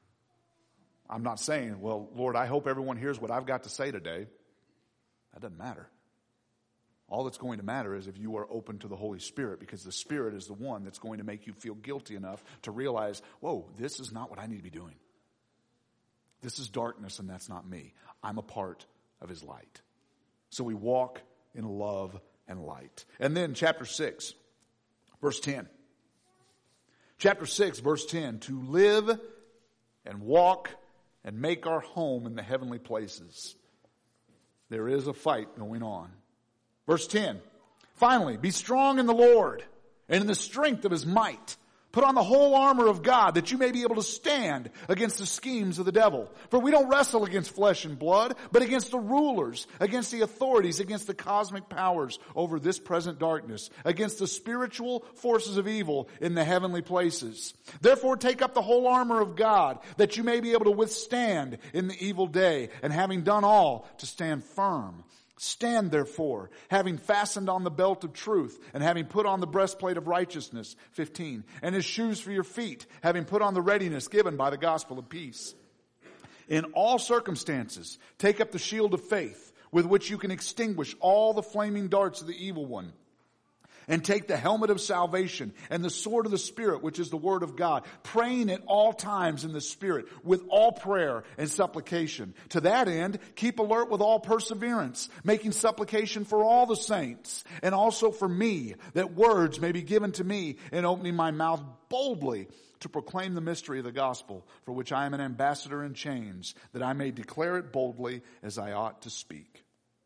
I'm not saying, well, Lord, I hope everyone hears what I've got to say today. That doesn't matter. All that's going to matter is if you are open to the Holy Spirit, because the Spirit is the one that's going to make you feel guilty enough to realize, whoa, this is not what I need to be doing. This is darkness and that's not me. I'm a part of His light. So we walk in love and light. And then chapter six, verse ten. Chapter six, verse ten. To live and walk and make our home in the heavenly places. There is a fight going on. Verse ten. Finally, be strong in the Lord and in the strength of His might. Put on the whole armor of God that you may be able to stand against the schemes of the devil. For we don't wrestle against flesh and blood, but against the rulers, against the authorities, against the cosmic powers over this present darkness, against the spiritual forces of evil in the heavenly places. Therefore take up the whole armor of God that you may be able to withstand in the evil day, and having done all, to stand firm. Stand therefore, having fastened on the belt of truth, and having put on the breastplate of righteousness, fifteen, and His shoes for your feet, having put on the readiness given by the gospel of peace. In all circumstances, take up the shield of faith, with which you can extinguish all the flaming darts of the evil one. And take the helmet of salvation and the sword of the Spirit, which is the word of God, praying at all times in the Spirit with all prayer and supplication. To that end, keep alert with all perseverance, making supplication for all the saints, and also for me, that words may be given to me in opening my mouth boldly to proclaim the mystery of the gospel, for which I am an ambassador in chains, that I may declare it boldly as I ought to speak.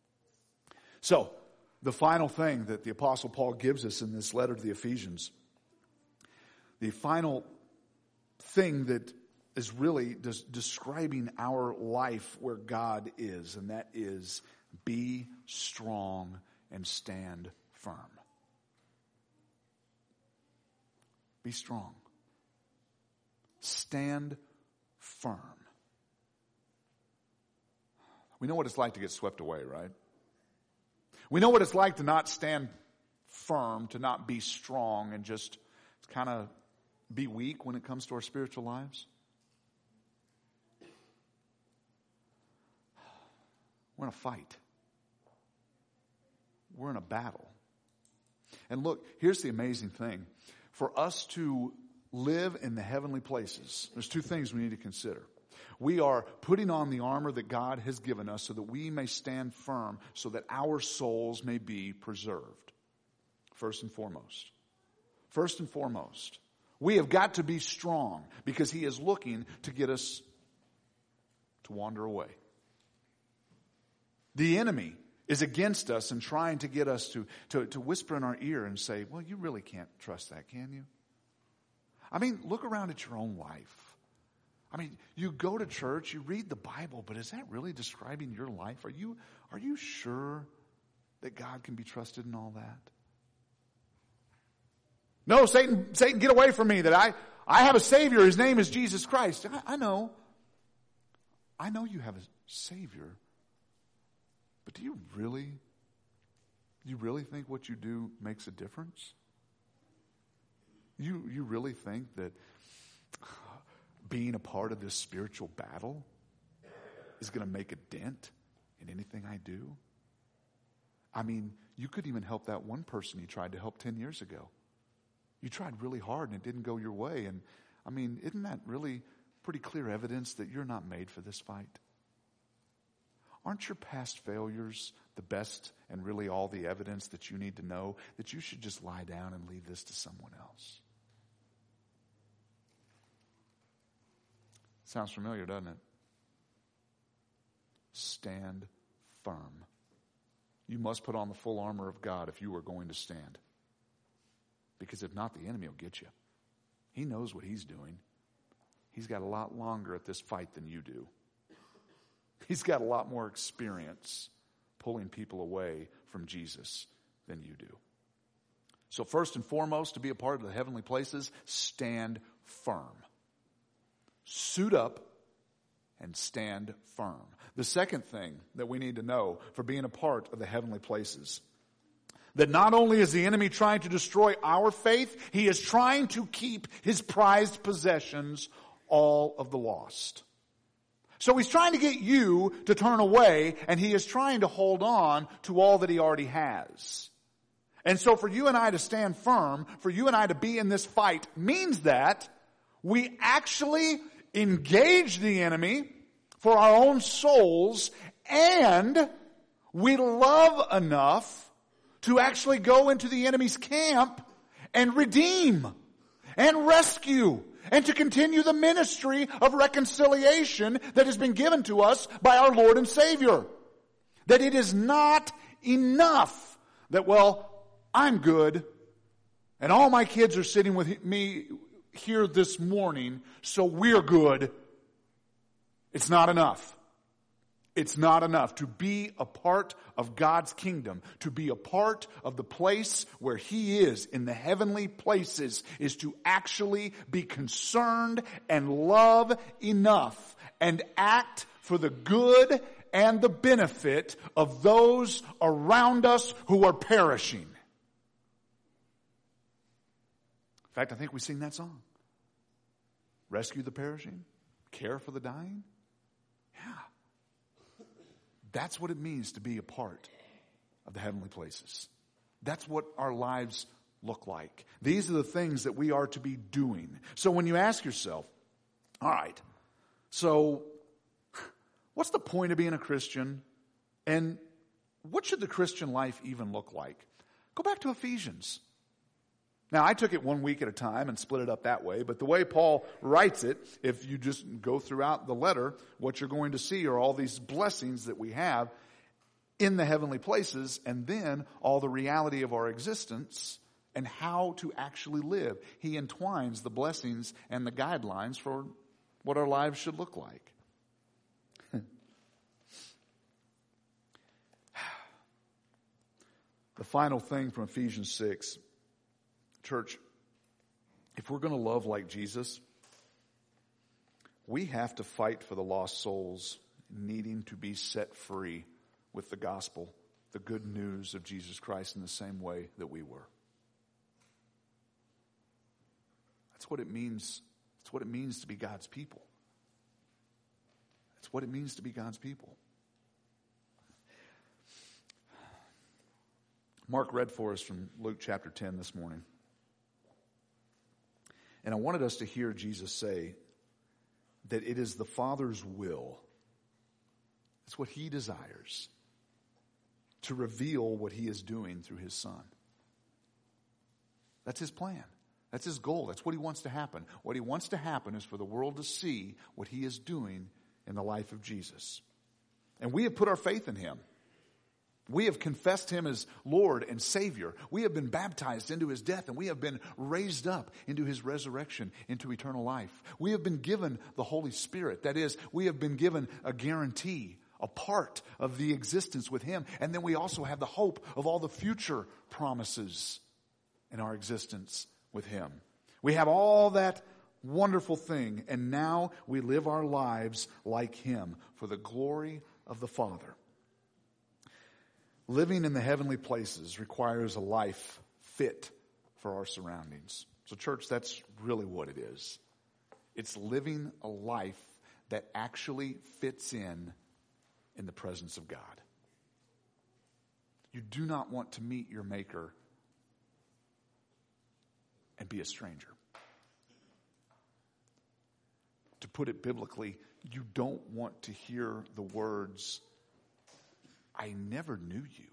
So, the final thing that the Apostle Paul gives us in this letter to the Ephesians, the final thing that is really des- describing our life where God is, and that is be strong and stand firm. Be strong. Stand firm. We know what it's like to get swept away, right? We know what it's like to not stand firm, to not be strong, and just kind of be weak when it comes to our spiritual lives. We're in a fight. We're in a battle. And look, here's the amazing thing. For us to live in the heavenly places, there's two things we need to consider. We are putting on the armor that God has given us so that we may stand firm, so that our souls may be preserved. First and foremost. First and foremost. We have got to be strong because He is looking to get us to wander away. The enemy is against us and trying to get us to, to, to whisper in our ear and say, well, you really can't trust that, can you? I mean, look around at your own life. I mean, you go to church, you read the Bible, but is that really describing your life? Are you, are you sure that God can be trusted in all that? No, Satan, Satan, get away from me, that I, I have a Savior. His name is Jesus Christ. I, I know. I know you have a Savior. But do you really, do you really think what you do makes a difference? You, you really think that being a part of this spiritual battle is going to make a dent in anything I do? I mean, you could even help that one person you tried to help ten years ago. You tried really hard and it didn't go your way. And I mean, isn't that really pretty clear evidence that you're not made for this fight? Aren't your past failures the best and really all the evidence that you need to know that you should just lie down and leave this to someone else? Sounds familiar, doesn't it? Stand firm. You must put on the full armor of God if you are going to stand. Because if not, the enemy will get you. He knows what he's doing. He's got a lot longer at this fight than you do. He's got a lot more experience pulling people away from Jesus than you do. So first and foremost, to be a part of the heavenly places, stand firm. Suit up and stand firm. The second thing that we need to know for being a part of the heavenly places, that not only is the enemy trying to destroy our faith, he is trying to keep his prized possessions, all of the lost. So he's trying to get you to turn away, and he is trying to hold on to all that he already has. And so for you and I to stand firm, for you and I to be in this fight, means that we actually engage the enemy for our own souls, and we love enough to actually go into the enemy's camp and redeem and rescue and to continue the ministry of reconciliation that has been given to us by our Lord and Savior. That it is not enough that, well, I'm good and all my kids are sitting with me here this morning, so we're good. It's not enough. It's not enough to be a part of God's kingdom, to be a part of the place where He is in the heavenly places, is to actually be concerned and love enough and act for the good and the benefit of those around us who are perishing. In fact, I think we sing that song. Rescue the perishing, care for the dying. Yeah. That's what it means to be a part of the heavenly places. That's what our lives look like. These are the things that we are to be doing. So when you ask yourself, all right, so what's the point of being a Christian? And what should the Christian life even look like? Go back to Ephesians. Now, I took it one week at a time and split it up that way, but the way Paul writes it, if you just go throughout the letter, what you're going to see are all these blessings that we have in the heavenly places, and then all the reality of our existence and how to actually live. He entwines the blessings and the guidelines for what our lives should look like. The final thing from Ephesians six, church, if we're going to love like Jesus, we have to fight for the lost souls needing to be set free with the gospel, the good news of Jesus Christ, in the same way that we were. That's what it means. That's what it means to be God's people. That's what it means to be God's people. Mark read for us from Luke chapter ten this morning. And I wanted us to hear Jesus say that it is the Father's will. It's what He desires to reveal what He is doing through His Son. That's His plan. That's His goal. That's what He wants to happen. What He wants to happen is for the world to see what He is doing in the life of Jesus. And we have put our faith in Him. We have confessed Him as Lord and Savior. We have been baptized into His death, and we have been raised up into His resurrection, into eternal life. We have been given the Holy Spirit. That is, we have been given a guarantee, a part of the existence with Him. And then we also have the hope of all the future promises in our existence with Him. We have all that wonderful thing, and now we live our lives like Him for the glory of the Father. Living in the heavenly places requires a life fit for our surroundings. So church, that's really what it is. It's living a life that actually fits in in the presence of God. You do not want to meet your Maker and be a stranger. To put it biblically, you don't want to hear the words, I never knew you.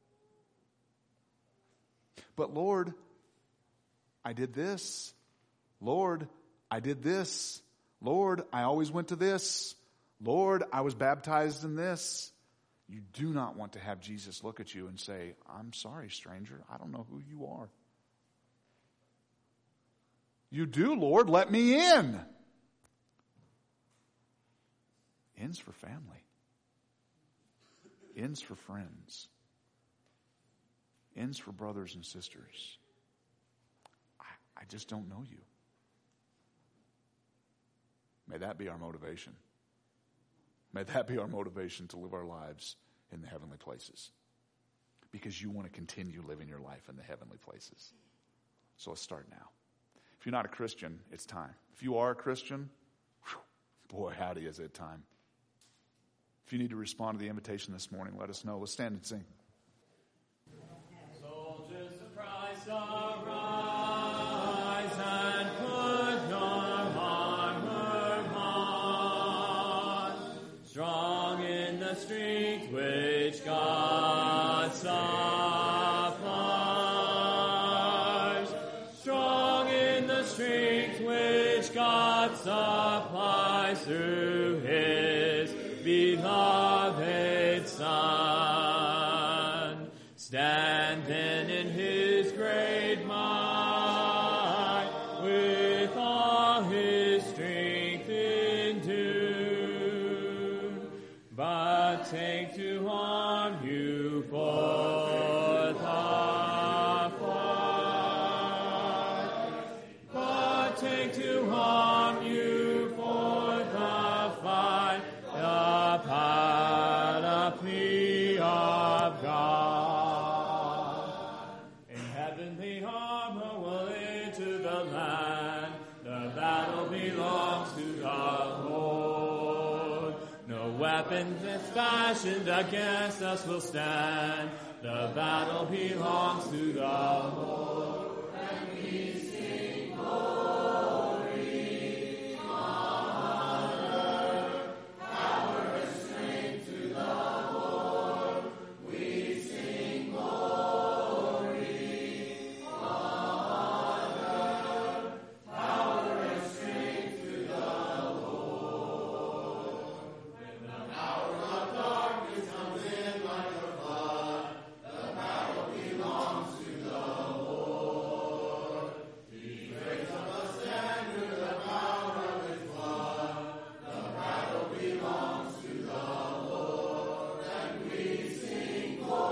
But Lord, I did this. Lord, I did this. Lord, I always went to this. Lord, I was baptized in this. You do not want to have Jesus look at you and say, I'm sorry, stranger. I don't know who you are. You do, Lord, let me in. In's for family. In's for friends. In's for brothers and sisters. I, I just don't know you. May that be our motivation. May that be our motivation to live our lives in the heavenly places. Because you want to continue living your life in the heavenly places. So let's start now. If you're not a Christian, it's time. If you are a Christian, whew, boy, howdy is it time. If you need to respond to the invitation this morning, let us know. Let's stand and sing. Soldiers of Christ, arise and put your armor on. Strong in the strength which God supplies. Strong in the strength which God supplies through His beloved Son. Stand then in His great might, with all His strength endued. But take to arm you for the fight. But take to arm you for the fight. The panoply of God. In heavenly armor will enter the land. The battle belongs to the Lord. No weapon that's fashioned against us will stand. The battle belongs to the Lord. And we sing glory, honor, power and strength to the Lord. We sing glory, honor, power and strength to the Lord. When the power of darkness comes in like a flood, the battle belongs to the Lord. He raised up a standard, the power of His blood. The battle belongs to the Lord, and we sing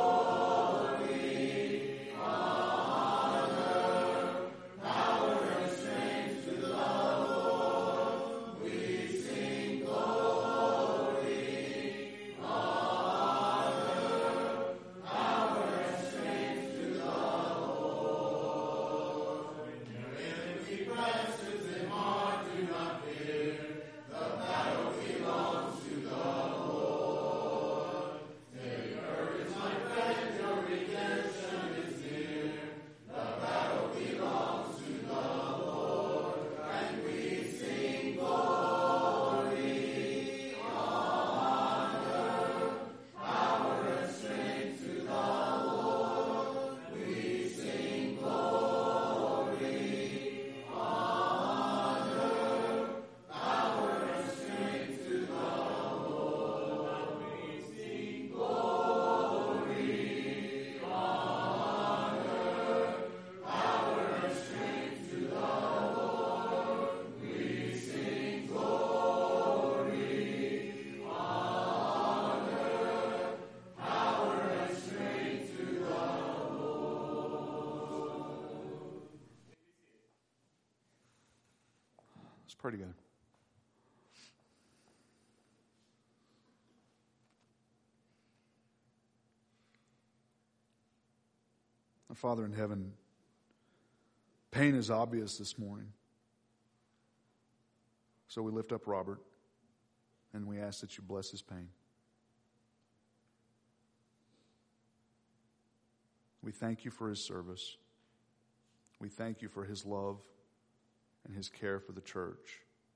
glory, honor, power and strength to the Lord. We sing glory, honor, power and strength to the Lord. When your enemy presses and heart do not fear, the battle belongs to the Lord. Take courage, my friend, your redemption is near. The battle belongs to the Lord, and we sing glory, honor, power and strength to the Lord. We sing glory, honor, power and strength to the Lord. We sing glory, honor, power and strength to the Lord. We sing glory, honor, power and strength to the Lord. Let's pray together. Our Father in heaven, pain is obvious this morning. So we lift up Robert and we ask that you bless his pain. We thank you for his service. We thank you for his love and his care for the church.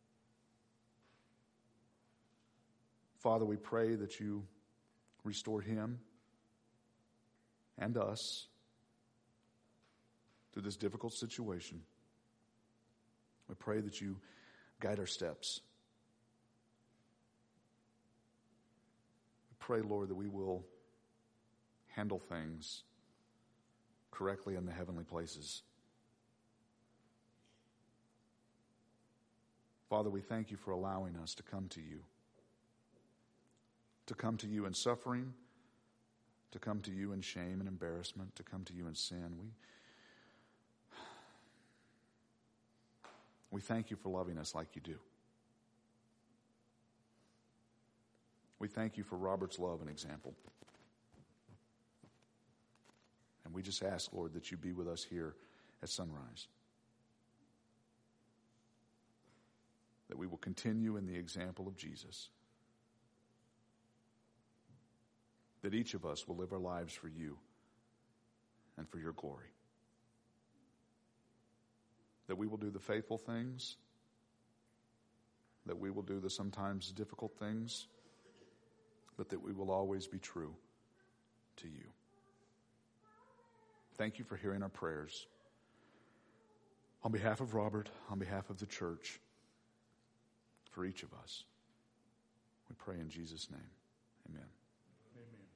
Father, we pray that you restore him and us through this difficult situation. We pray that you guide our steps. We pray, Lord, that we will handle things correctly in the heavenly places. Father, we thank you for allowing us to come to you. To come to you in suffering, to come to you in shame and embarrassment, to come to you in sin. We, we thank you for loving us like you do. We thank you for Robert's love and example. And we just ask, Lord, that you be with us here at Sunrise. That we will continue in the example of Jesus. That each of us will live our lives for you and for your glory. That we will do the faithful things. That we will do the sometimes difficult things. But that we will always be true to you. Thank you for hearing our prayers. On behalf of Robert, on behalf of the church, for each of us, we pray in Jesus' name. Amen. Amen.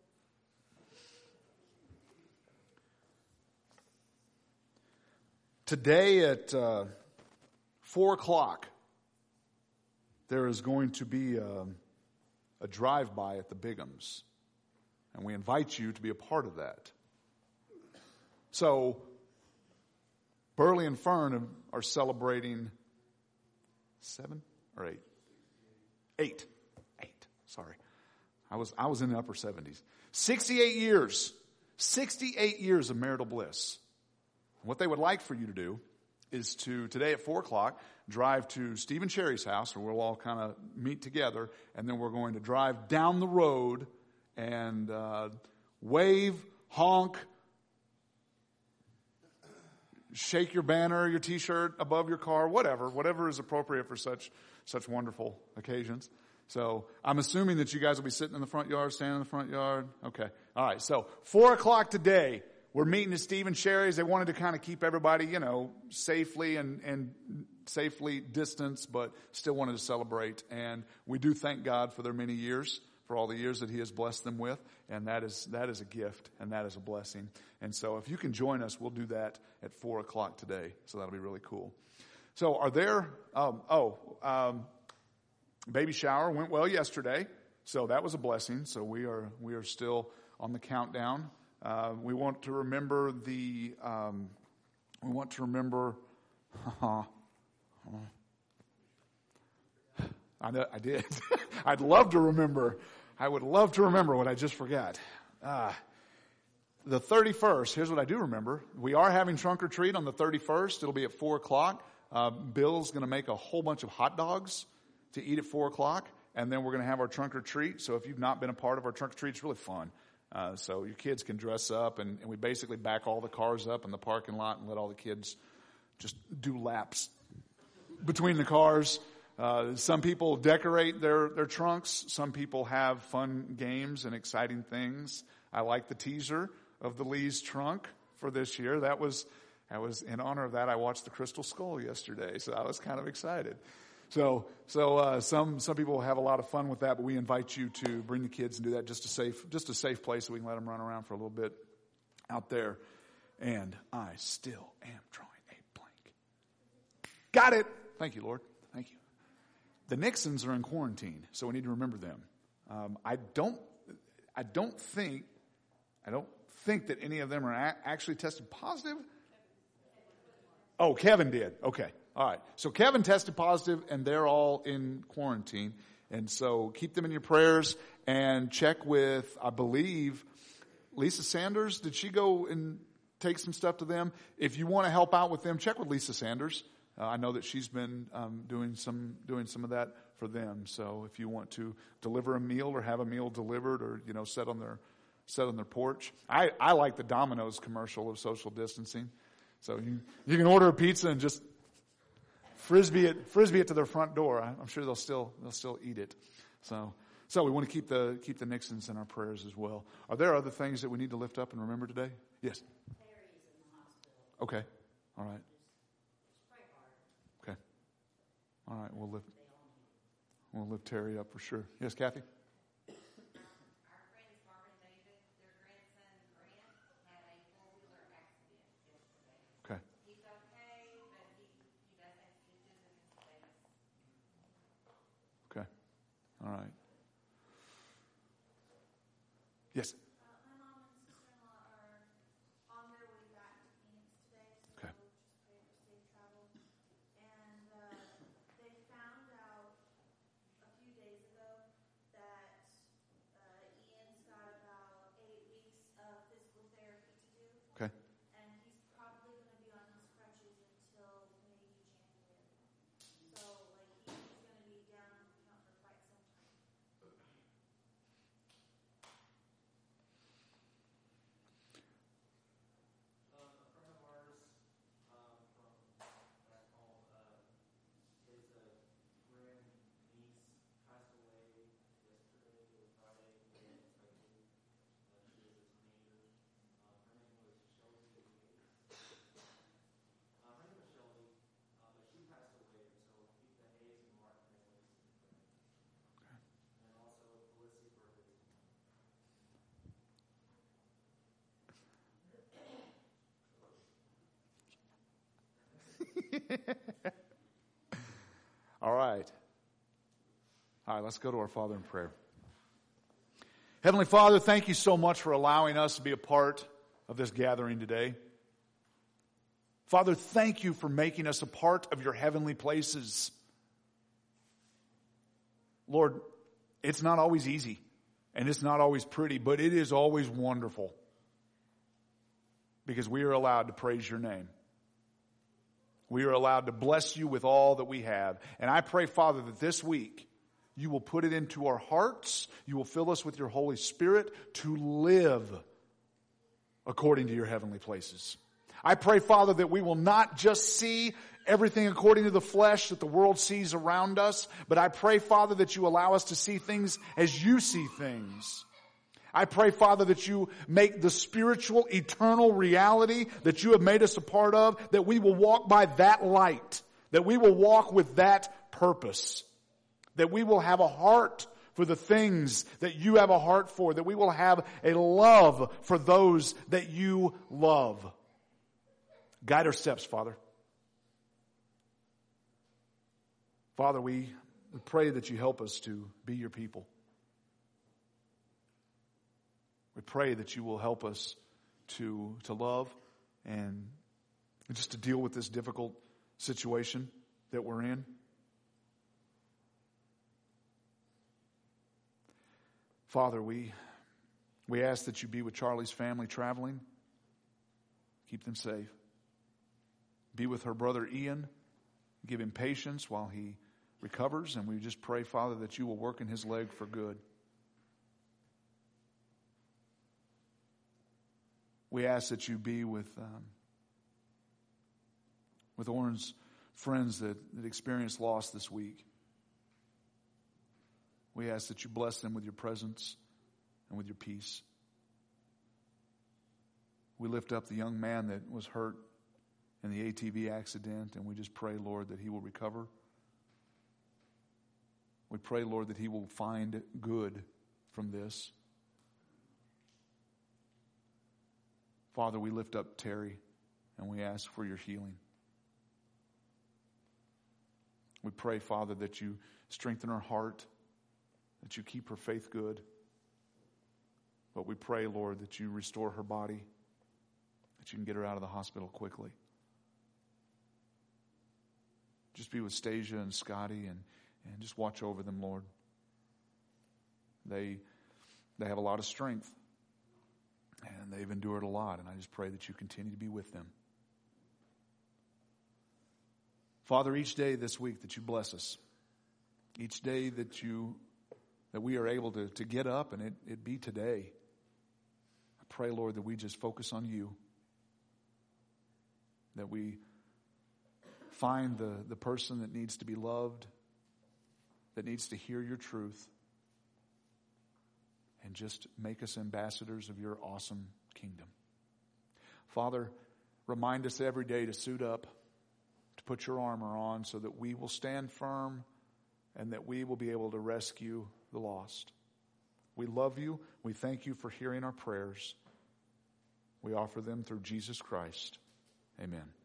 Today at uh, four o'clock, there is going to be a, a drive-by at the Bighams. And we invite you to be a part of that. So, Burley and Fern are celebrating seven or eight? Eight. Eight. Sorry. I was, I was in the upper seventies. sixty-eight years. sixty-eight years of marital bliss. What they would like for you to do is to, today at four o'clock, drive to Stephen Cherry's house, where we'll all kind of meet together, and then we're going to drive down the road and uh, wave, honk, shake your banner, your T-shirt above your car, whatever, whatever is appropriate for such such wonderful occasions. So I'm assuming that you guys will be sitting in the front yard, standing in the front yard. Okay. All right. So four o'clock today, we're meeting at Stephen Cherry's. They wanted to kind of keep everybody, you know, safely and, and safely distanced, but still wanted to celebrate. And we do thank God for their many years, for all the years that he has blessed them with. And that is, that is a gift and that is a blessing. And so if you can join us, we'll do that at four o'clock today. So that'll be really cool. So are there, um, oh, um, baby shower went well yesterday. So that was a blessing. So we are, we are still on the countdown. Uh, we want to remember the, um, we want to remember, I know, I did. I'd love to remember. I would love to remember what I just forgot. Uh, the thirty-first, here's what I do remember. We are having trunk or treat on the thirty-first. It'll be at four o'clock. Uh, Bill's going to make a whole bunch of hot dogs to eat at four o'clock. And then we're going to have our trunk or treat. So if you've not been a part of our trunk or treat, it's really fun. Uh, so your kids can dress up, and, and we basically back all the cars up in the parking lot and let all the kids just do laps between the cars. Uh, some people decorate their, their trunks. Some people have fun games and exciting things. I like the teaser of the Lee's trunk for this year. That was, that was in honor of that. I watched the Crystal Skull yesterday, so I was kind of excited. So, so uh, some some people have a lot of fun with that, but we invite you to bring the kids and do that. Just a safe, just a safe place so we can let them run around for a little bit out there. And I still am drawing a blank. Got it. Thank you, Lord. Thank you. The Nixons are in quarantine, so we need to remember them. Um, I don't, I don't think, I don't think that any of them are a- actually tested positive. Oh, Kevin did. Okay. All right. So Kevin tested positive and they're all in quarantine. And so keep them in your prayers and check with, I believe, Lisa Sanders. Did she go and take some stuff to them? If you want to help out with them, check with Lisa Sanders. Uh, I know that she's been um, doing some doing some of that for them. So if you want to deliver a meal or have a meal delivered or, you know, set on their set on their porch. I, I like the Domino's commercial of social distancing. So you you can order a pizza and just Frisbee it, Frisbee it to their front door. I'm sure they'll still, they'll still eat it. So, so we want to keep the, keep the Nixons in our prayers as well. Are there other things that we need to lift up and remember today? Yes. Terry's in the hospital. Okay. All right. Just pray hard. Okay. All right. We'll lift, we'll lift Terry up for sure. Yes, Kathy? Our friends Marvin David, their grandson Grant had a four-wheeler accident yesterday. Okay. He's okay, but he, he does have stitches in his face. Okay. All right. Yes. Uh, my mom and sister-in-law are on their way back to Phoenix today, so Okay. just pray for safe travel. And uh, they found out a few days ago that All right. All right, let's go to our Father in prayer. Heavenly Father, thank you so much for allowing us to be a part of this gathering today. Father, thank you for making us a part of your heavenly places. Lord, it's not always easy, and it's not always pretty, but it is always wonderful because we are allowed to praise your name. We are allowed to bless you with all that we have. And I pray, Father, that this week you will put it into our hearts. You will fill us with your Holy Spirit to live according to your heavenly places. I pray, Father, that we will not just see everything according to the flesh that the world sees around us, but I pray, Father, that you allow us to see things as you see things. I pray, Father, that you make the spiritual, eternal reality that you have made us a part of, that we will walk by that light, that we will walk with that purpose, that we will have a heart for the things that you have a heart for, that we will have a love for those that you love. Guide our steps, Father. Father, we, we pray that you help us to be your people. We pray that you will help us to, to love and just to deal with this difficult situation that we're in. Father, we, we ask that you be with Charlie's family traveling. Keep them safe. Be with her brother Ian. Give him patience while he recovers. And we just pray, Father, that you will work in his leg for good. We ask that you be with um, with Oren's friends that, that experienced loss this week. We ask that you bless them with your presence and with your peace. We lift up the young man that was hurt in the A T V accident, and we just pray, Lord, that he will recover. We pray, Lord, that he will find good from this. Father, we lift up Terry, and we ask for your healing. We pray, Father, that you strengthen her heart, that you keep her faith good. But we pray, Lord, that you restore her body, that you can get her out of the hospital quickly. Just be with Stasia and Scotty and, and just watch over them, Lord. They, they have a lot of strength, and they've endured a lot, and I just pray that you continue to be with them. Father, each day this week that you bless us, each day that you that we are able to, to get up and it, it be today, I pray, Lord, that we just focus on you, that we find the, the person that needs to be loved, that needs to hear your truth, and just make us ambassadors of your awesome kingdom. Father, remind us every day to suit up, to put your armor on so that we will stand firm and that we will be able to rescue the lost. We love you. We thank you for hearing our prayers. We offer them through Jesus Christ. Amen.